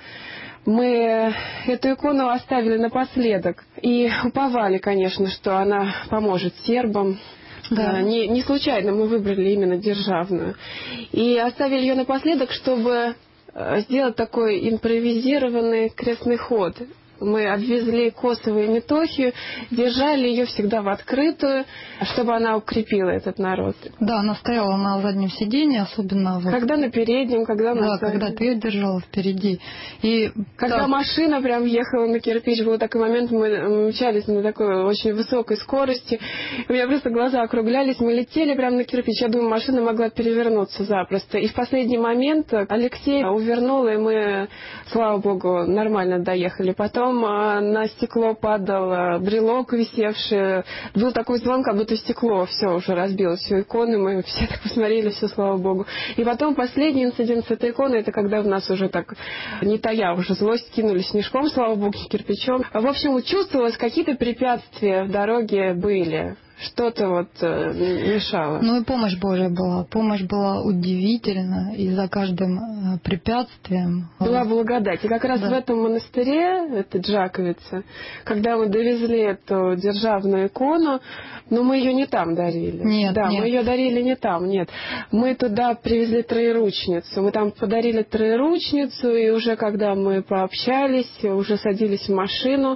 Мы эту икону оставили напоследок и уповали, конечно, что она поможет сербам. Да. Не случайно мы выбрали именно державную. И оставили ее напоследок, чтобы сделать такой импровизированный крестный ход. Мы обвезли Косово и Метохию, держали ее всегда в открытую, чтобы она укрепила этот народ. Да, она стояла на заднем сиденье, особенно... Вот, когда на переднем, когда на заднем. Когда ты ее держала впереди. И когда машина прям въехала на кирпич, был такой момент, мы мчались на такой очень высокой скорости. У меня просто глаза округлялись, мы летели прямо на кирпич. Я думаю, машина могла перевернуться запросто. И в последний момент Алексей увернул, и мы, слава богу, нормально доехали. Потом на стекло падал брелок висевший. Был такой звон, как будто стекло все уже разбилось, всю икону. Мы все так посмотрели, все, слава богу. И потом последний инцидент с этой иконой, это когда в нас уже так, не тая уже злость, кинули снежком, слава богу, кирпичом. В общем, чувствовалось, какие-то препятствия в дороге были. Что-то вот мешало. Ну и помощь Божья была. Помощь была удивительна, и за каждым препятствием... Была благодать. И как раз в этом монастыре, это Джаковица, когда мы довезли эту державную икону, но мы ее не там дарили. Нет, да, нет. Мы ее дарили не там, нет. Мы туда привезли троеручницу. Мы там подарили троеручницу, и уже когда мы пообщались, уже садились в машину,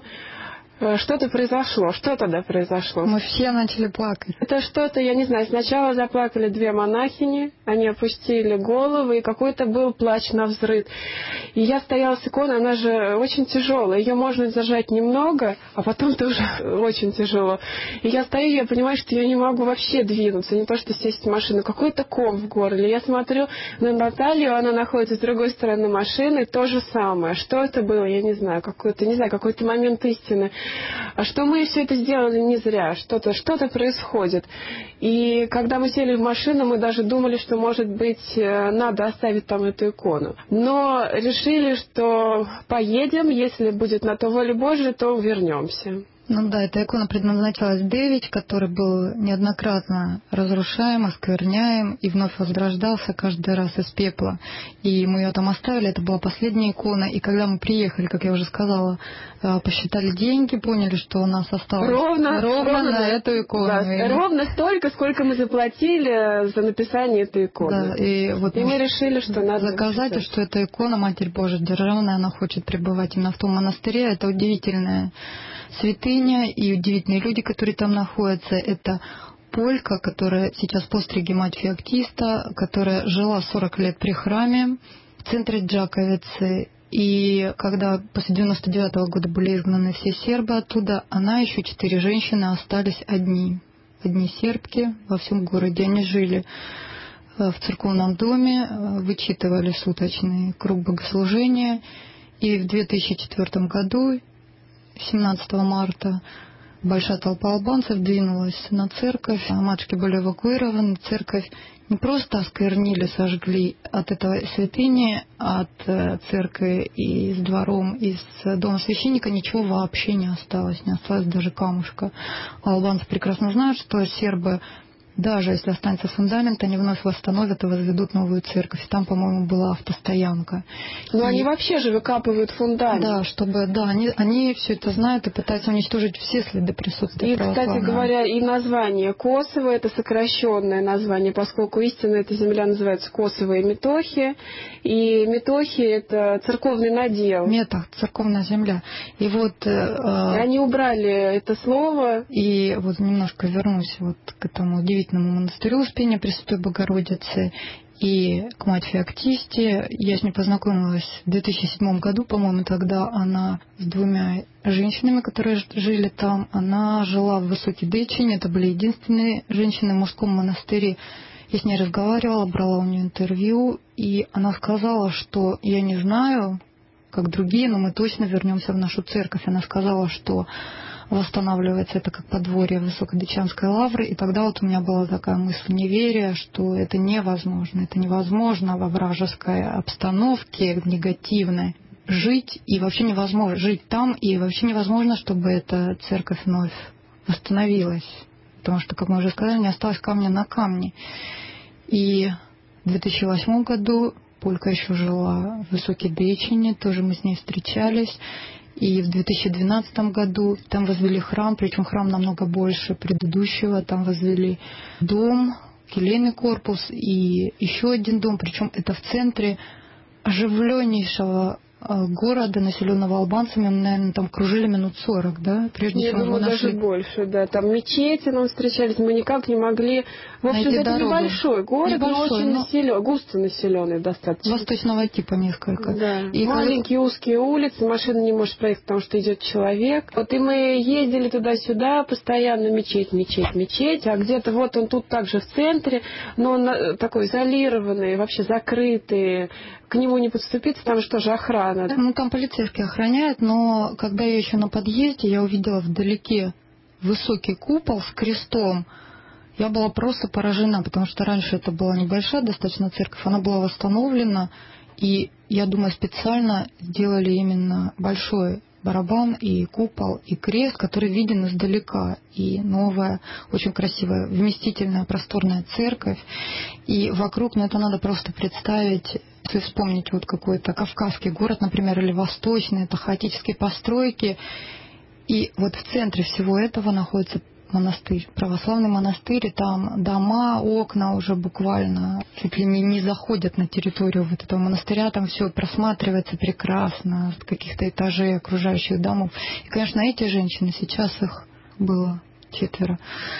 что-то произошло. Что тогда произошло? Мы все начали плакать. Это что-то, я не знаю, сначала заплакали две монахини, они опустили головы, и какой-то был плач навзрыд. И я стояла с иконой, она же очень тяжелая, ее можно зажать немного, а потом-то уже очень тяжело. И я стою, я понимаю, что я не могу вообще двинуться, не то что сесть в машину, какой-то ком в горле. Я смотрю на Наталью, она находится с другой стороны машины, то же самое. Что это было, я не знаю, какой-то момент истины. А что мы все это сделали не зря, что-то происходит. И когда мы сели в машину, мы даже думали, что, может быть, надо оставить там эту икону. Но решили, что поедем, если будет на то воля Божия, то вернемся. Ну да, эта икона предназначалась Девич, который был неоднократно разрушаем, оскверняем и вновь возрождался каждый раз из пепла. И мы ее там оставили, это была последняя икона. И когда мы приехали, как я уже сказала, посчитали деньги, поняли, что у нас осталось ровно на эту икону. Да, ровно столько, сколько мы заплатили за написание этой иконы. Да, и мы решили, что надо заказать, что эта икона Матерь Божия державная, она хочет пребывать именно в том монастыре. Это удивительная святыня и удивительные люди, которые там находятся. Это полька, которая сейчас постриги мать Феоктиста, которая жила 40 лет при храме в центре Джаковицы. И когда после 99-го года были изгнаны все сербы оттуда, она и еще 4 женщины остались одни сербки во всем городе. Они жили в церковном доме, вычитывали суточный круг богослужения. И в 2004 году, 17 марта, большая толпа албанцев двинулась на церковь. Матушки были эвакуированы. Церковь не просто осквернили, сожгли от этого святыни, от церкви и с двором, и с дома священника ничего вообще не осталось даже камушка. Албанцы прекрасно знают, что сербы даже если останется фундамент, они вновь восстановят и возведут новую церковь. Там, по-моему, была автостоянка. Но они вообще же выкапывают фундамент. Да, чтобы, да, они все это знают и пытаются уничтожить все следы присутствия православного. И, кстати говоря, и название Косово — это сокращенное название, поскольку истинно эта земля называется Косово и Метохия. И Метохия — это церковный надел. Метох, церковная земля. И вот... И они убрали это слово. И вот немножко вернусь вот к этому удивительному монастырю Успения Пресвятой Богородицы и к мать Феоктисте. Я с ней познакомилась в 2007 году, по-моему, тогда она с 2 женщинами, которые жили там. Она жила в Высокой Дычине, это были единственные женщины в мужском монастыре. Я с ней разговаривала, брала у нее интервью, и она сказала, что я не знаю, как другие, но мы точно вернемся в нашу церковь. Она сказала, что восстанавливается это как подворье Высокодычанской лавры, и тогда вот у меня была такая мысль неверия, что это невозможно во вражеской обстановке, негативной, жить, и вообще невозможно жить там, и вообще невозможно, чтобы эта церковь вновь восстановилась, потому что, как мы уже сказали, не осталось камня на камне. И в 2008 году Полька еще жила в Высокой Дычине, тоже мы с ней встречались. И в 2012 году там возвели храм, причем храм намного больше предыдущего. Там возвели дом, келейный корпус и еще один дом. Причем это в центре оживленнейшего города, населенного албанцами. Мы, наверное, там кружили минут 40, да? Прежде Я чем думаю, мы нашли. даже больше, да. Там мечети нам встречались, мы никак не могли. В общем, найти это дорогу. небольшой город, но очень густо населенный достаточно. Восточного типа несколько. Да. И маленькие узкие улицы, машина не может проехать, потому что идет человек. Вот и мы ездили туда-сюда, постоянно мечеть, а где-то вот он тут также в центре, но он такой изолированный, вообще закрытый, к нему не подступиться, там же тоже охрана. Ну, там полицейские охраняют, но когда я еще на подъезде, я увидела вдалеке высокий купол с крестом. Я была просто поражена, потому что раньше это была небольшая достаточно церковь, она была восстановлена, и, я думаю, специально сделали именно большой барабан и купол, и крест, который виден издалека. И новая, очень красивая, вместительная, просторная церковь. И вокруг, это надо просто представить, если вспомнить вот какой-то кавказский город, например, или восточный, это хаотические постройки. И вот в центре всего этого находится монастырь, православный монастырь, и там дома, окна уже буквально чуть ли не заходят на территорию вот этого монастыря, там все просматривается прекрасно, от каких-то этажей окружающих домов. И, конечно, эти женщины, сейчас их было 4.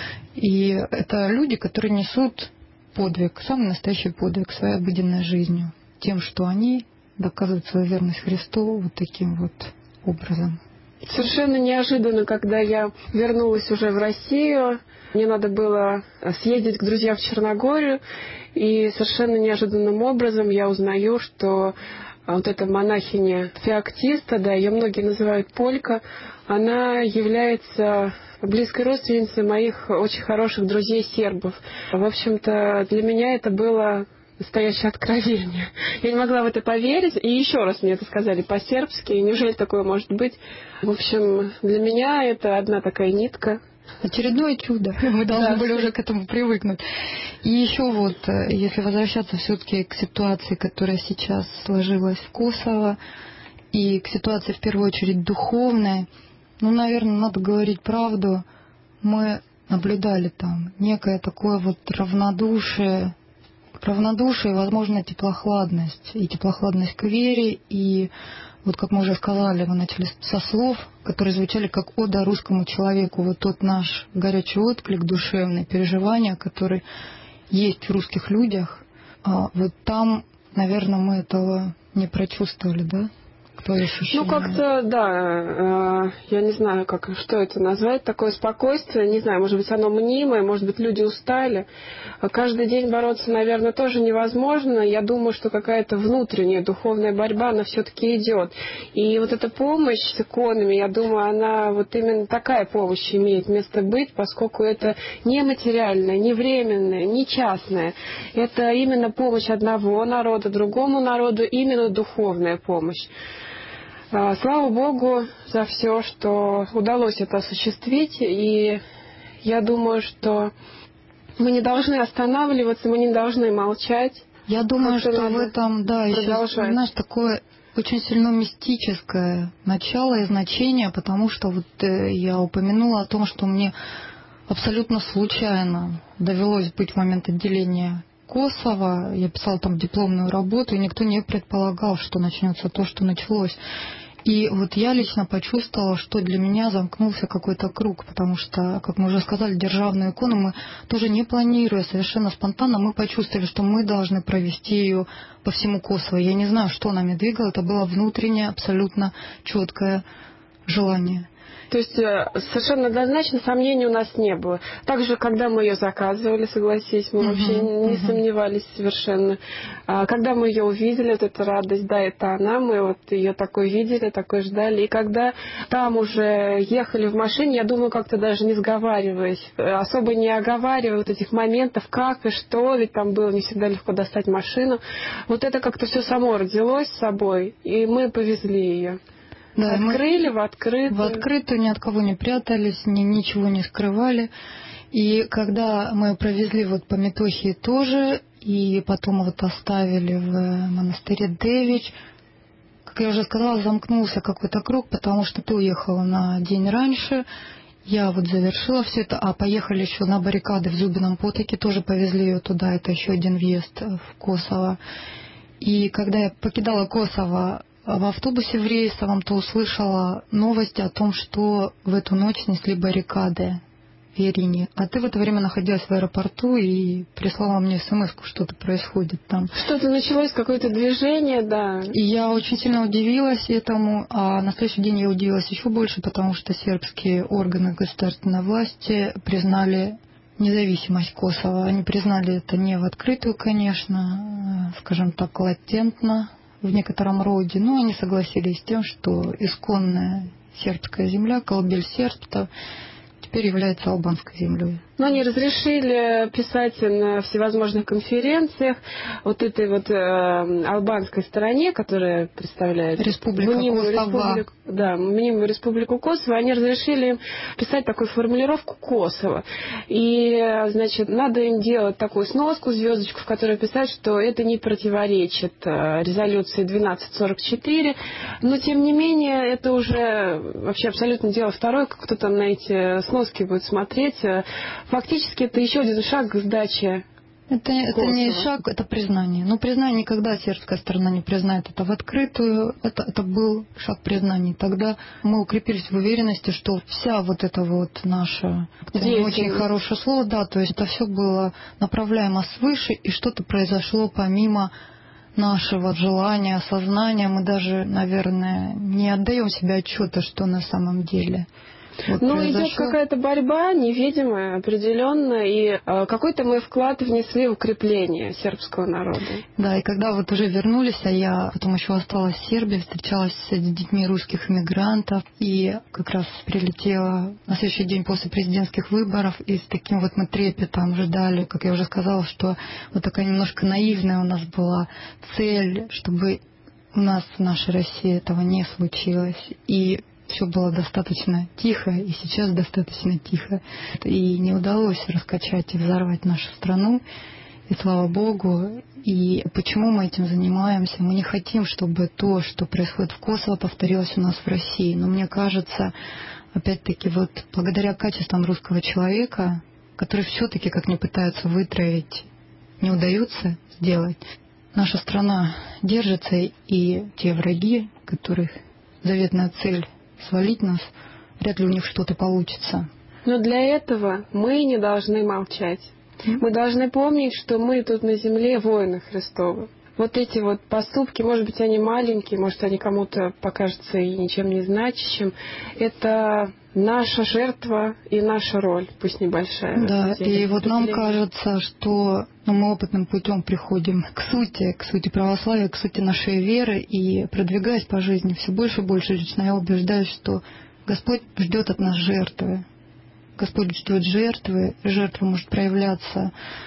И это люди, которые несут подвиг, самый настоящий подвиг своей обыденной жизнью, тем, что они доказывают свою верность Христу вот таким вот образом. Совершенно неожиданно, когда я вернулась уже в Россию, мне надо было съездить к друзьям в Черногорию, и совершенно неожиданным образом я узнаю, что вот эта монахиня Феоктиста, да, ее многие называют Полька, она является близкой родственницей моих очень хороших друзей-сербов. В общем-то, для меня это было настоящее откровение. Я не могла в это поверить, и еще раз мне это сказали по-сербски, неужели такое может быть? В общем, для меня это одна такая нитка. Очередное чудо. Мы должны были уже к этому привыкнуть. И еще вот, если возвращаться все-таки к ситуации, которая сейчас сложилась в Косово, и к ситуации в первую очередь духовной, наверное, надо говорить правду, мы наблюдали там некое такое вот равнодушие, возможно, теплохладность. И теплохладность к вере, и вот как мы уже сказали, мы начали со слов, которые звучали как ода русскому человеку. Вот тот наш горячий отклик, душевное переживание, который есть в русских людях. Вот там, наверное, мы этого не прочувствовали, да? Как-то, да, я не знаю, что это назвать, такое спокойствие, не знаю, может быть, оно мнимое, может быть, люди устали. Каждый день бороться, наверное, тоже невозможно. Я думаю, что какая-то внутренняя духовная борьба, она все-таки идет. И вот эта помощь с иконами, я думаю, она вот именно такая помощь имеет место быть, поскольку это не материальная, не временная, не частная. Это именно помощь одного народа, другому народу, именно духовная помощь. Слава Богу за все, что удалось это осуществить, и я думаю, что Мы не должны останавливаться, мы не должны молчать. Я думаю, что в этом, да, еще, знаешь, такое очень сильно мистическое начало и значение, потому что вот я упомянула о том, что мне абсолютно случайно довелось быть в момент отделения Косово. Я писала там дипломную работу, и никто не предполагал, что начнется то, что началось. И вот я лично почувствовала, что для меня замкнулся какой-то круг, потому что, как мы уже сказали, державную икону мы тоже не планируя, совершенно спонтанно, мы почувствовали, что мы должны провести ее по всему Косово. Я не знаю, что нами двигало, это было внутреннее, абсолютно четкое желание. То есть совершенно однозначно сомнений у нас не было. Также, когда мы ее заказывали, согласись, мы вообще не сомневались совершенно. Когда мы ее увидели, вот эта радость, да, это она, мы вот ее такой видели, такой ждали. И когда там уже ехали в машине, я думаю, как-то даже не сговариваясь, особо не оговаривая вот этих моментов, как и что, ведь там было не всегда легко достать машину. Вот это как-то все само родилось с собой, и мы повезли ее. Да, открыли в открытую. В открытую, ни от кого не прятались, ничего не скрывали. И когда мы провезли вот по Метохии тоже, и потом вот оставили в монастыре Девич, как я уже сказала, замкнулся какой-то круг, потому что ты уехала на день раньше, я вот завершила все это, а поехали еще на баррикады в Зюбином Потоке, тоже повезли ее туда, это еще один въезд в Косово. И когда я покидала Косово в автобусе в рейсовом, то услышала новости о том, что в эту ночь снесли баррикады в Ирине. А ты в это время находилась в аэропорту и прислала мне смс-ку, что-то происходит там. Что-то началось, какое-то движение, да. И я очень сильно удивилась этому, а на следующий день я удивилась еще больше, потому что сербские органы государственной власти признали независимость Косово. Они признали это не в открытую, конечно, скажем так, латентно, в некотором роде, но они согласились с тем, что исконная сербская земля, колыбель сербства, теперь является албанской землей. Но они разрешили писать на всевозможных конференциях вот этой вот албанской стороне, которая представляет мнимую республику Косово, они разрешили им писать такую формулировку Косово. И, значит, надо им делать такую сноску, звездочку, в которой писать, что это не противоречит резолюции 1244, но, тем не менее, это уже вообще абсолютно дело второе, как кто там на эти сноски будет смотреть. Фактически это еще один шаг к сдаче. Это не шаг, это признание. Но признание никогда сербская сторона не признает это в открытую. Это был шаг признания. Тогда мы укрепились в уверенности, что вся вот эта вот наша очень хорошее слово, да, то есть это все было направляемо свыше, и что-то произошло помимо нашего желания, сознания. Мы даже, наверное, не отдаем себе отчета, что на самом деле. Вот идет какая-то борьба невидимая, определенно, и какой-то мы вклад внесли в укрепление сербского народа. Да, и когда вот уже вернулись, а я потом еще осталась в Сербии, встречалась с детьми русских иммигрантов, и как раз прилетела на следующий день после президентских выборов, и с таким вот мы трепетом ждали, как я уже сказала, что вот такая немножко наивная у нас была цель, чтобы у нас в нашей России этого не случилось. И все было достаточно тихо, и сейчас достаточно тихо. И не удалось раскачать и взорвать нашу страну. И слава Богу. И почему мы этим занимаемся? Мы не хотим, чтобы то, что происходит в Косово, повторилось у нас в России. Но мне кажется, опять-таки, вот благодаря качествам русского человека, которые все-таки, как ни пытаются вытравить, не удается сделать, наша страна держится, и те враги, которых заветная цель свалить нас, вряд ли у них что-то получится. Но для этого мы не должны молчать. Мы должны помнить, что мы тут на земле воины Христовы. Вот эти вот поступки, может быть, они маленькие, может, они кому-то покажутся и ничем не значащим. Это наша жертва и наша роль, пусть небольшая. Да, и вот нам кажется, что мы опытным путем приходим к сути православия, к сути нашей веры, и продвигаясь по жизни все больше и больше, лично я убеждаюсь, что Господь ждет от нас жертвы. Господь ждет жертвы, жертва может проявляться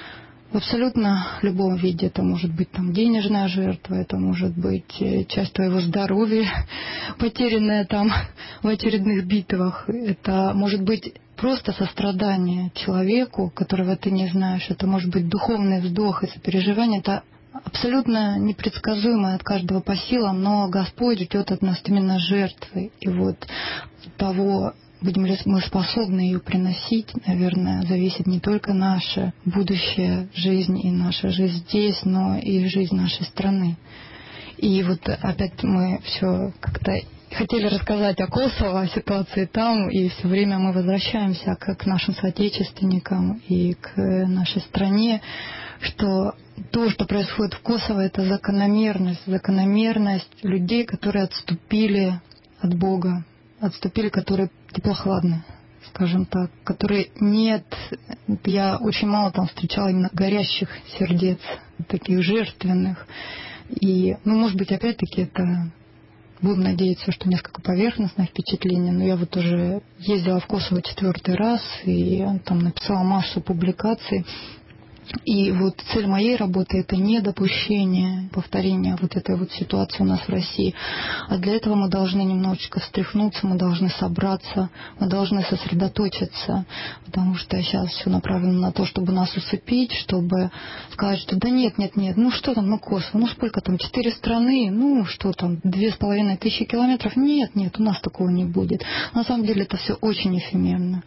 в абсолютно любом виде. Это может быть там денежная жертва, это может быть часть твоего здоровья, потерянная там в очередных битвах. Это может быть просто сострадание человеку, которого ты не знаешь. Это может быть духовный вздох и сопереживание. Это абсолютно непредсказуемое от каждого по силам, но Господь ждет от нас именно жертвы. И вот того, будем ли мы способны ее приносить, наверное, зависит не только наша будущая жизнь и наша жизнь здесь, но и жизнь нашей страны. И вот опять мы все как-то хотели рассказать о Косово, о ситуации там, и все время мы возвращаемся к нашим соотечественникам и к нашей стране, что то, что происходит в Косово, это закономерность людей, которые отступили от Бога, которые теплохладны, скажем так, которые я очень мало там встречала именно горящих сердец, таких жертвенных. И, может быть, опять-таки это, будем надеяться, что несколько поверхностное впечатление, но я вот уже ездила в Косово 4-й раз и там написала массу публикаций. И вот цель моей работы — это не допущение повторения вот этой вот ситуации у нас в России. А для этого мы должны немножечко встряхнуться, мы должны собраться, мы должны сосредоточиться, потому что сейчас все направлено на то, чтобы нас усыпить, чтобы сказать, что да нет, что там, Косово, сколько там, 4 страны, что там, 2500 километров, нет, у нас такого не будет. На самом деле это все очень эфемерно.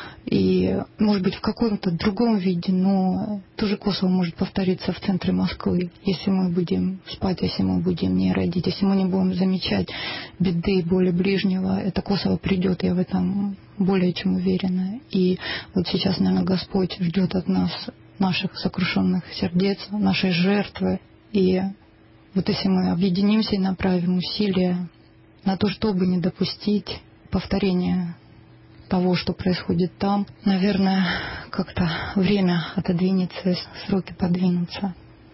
И, может быть, в каком-то другом виде, но тоже Косово может повториться в центре Москвы, если мы будем спать, если мы будем не родить, если мы не будем замечать беды и боли ближнего, это Косово придет, я в этом более чем уверена. И вот сейчас, наверное, Господь ждет от нас наших сокрушенных сердец, нашей жертвы. И вот если мы объединимся и направим усилия на то, чтобы не допустить повторения того, что происходит там, наверное, как-то время отодвинется, сроки подвинутся.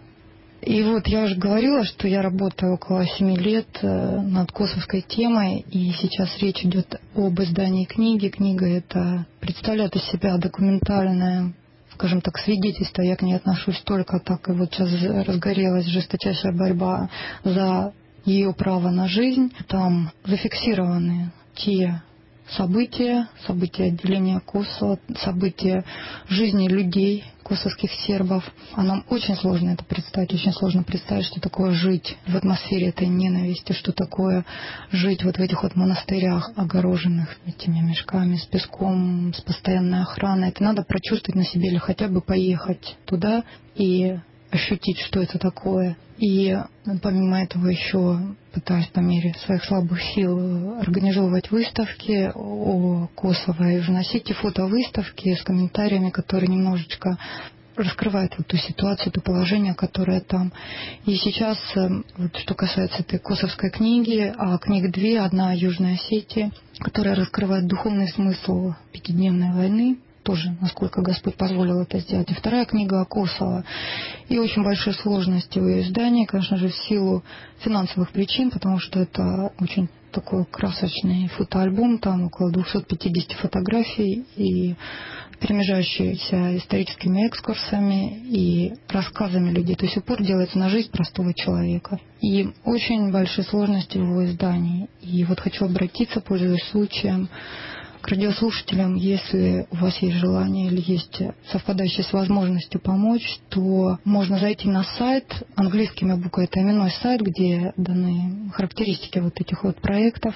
И вот я уже говорила, что я работаю около 7 лет над косовской темой, и сейчас речь идет об издании книги. Книга эта представляет из себя документальное, скажем так, свидетельство. Я к ней отношусь только так, и вот сейчас разгорелась жесточайшая борьба за ее право на жизнь. Там зафиксированы те события отделения Косово, события жизни людей, косовских сербов. А нам очень сложно это представить, что такое жить в атмосфере этой ненависти, что такое жить вот в этих вот монастырях, огороженных этими мешками с песком, с постоянной охраной. Это надо прочувствовать на себе или хотя бы поехать туда и ощутить, что это такое. И помимо этого еще пытаюсь по мере своих слабых сил организовывать выставки о Косово и вносить и фотовыставки с комментариями, которые немножечко раскрывают вот ту ситуацию, то положение, которое там. И сейчас, вот, что касается этой косовской книги, а книг 2, одна о Южной Осетии, которая раскрывает духовный смысл пятидневной войны, тоже, насколько Господь позволил это сделать. И вторая книга о Косово. И очень большие сложности в ее издании, конечно же, в силу финансовых причин, потому что это очень такой красочный фотоальбом, там около 250 фотографий, и перемежающиеся историческими экскурсами и рассказами людей. То есть упор делается на жизнь простого человека. И очень большие сложности в его издании. И вот хочу обратиться, пользуясь случаем, к радиослушателям, если у вас есть желание или есть совпадающие с возможностью помочь, то можно зайти на сайт, английскими буквами, это именной сайт, где даны характеристики вот этих вот проектов,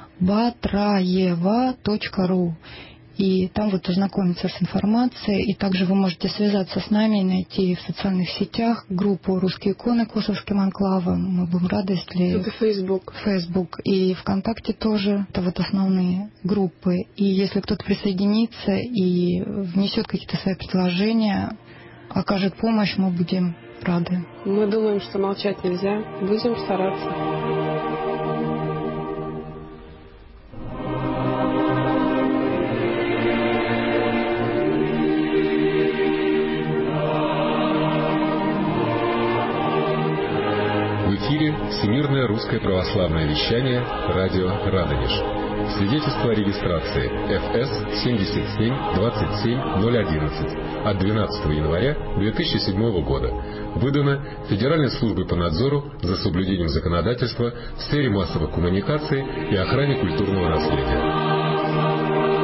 batraeva.ru. И там вот ознакомиться с информацией, и также вы можете связаться с нами и найти в социальных сетях группу «Русские иконы» Косовским анклавом. Мы будем рады, если... Это Facebook. И ВКонтакте тоже. Это вот основные группы. И если кто-то присоединится и внесет какие-то свои предложения, окажет помощь, мы будем рады. Мы думаем, что молчать нельзя. Будем стараться. Всемирное русское православное вещание, радио Радонеж. Свидетельство о регистрации ФС 77-27-011 от 12 января 2007 года. Выдано Федеральной службой по надзору за соблюдением законодательства в сфере массовых коммуникаций и охране культурного наследия.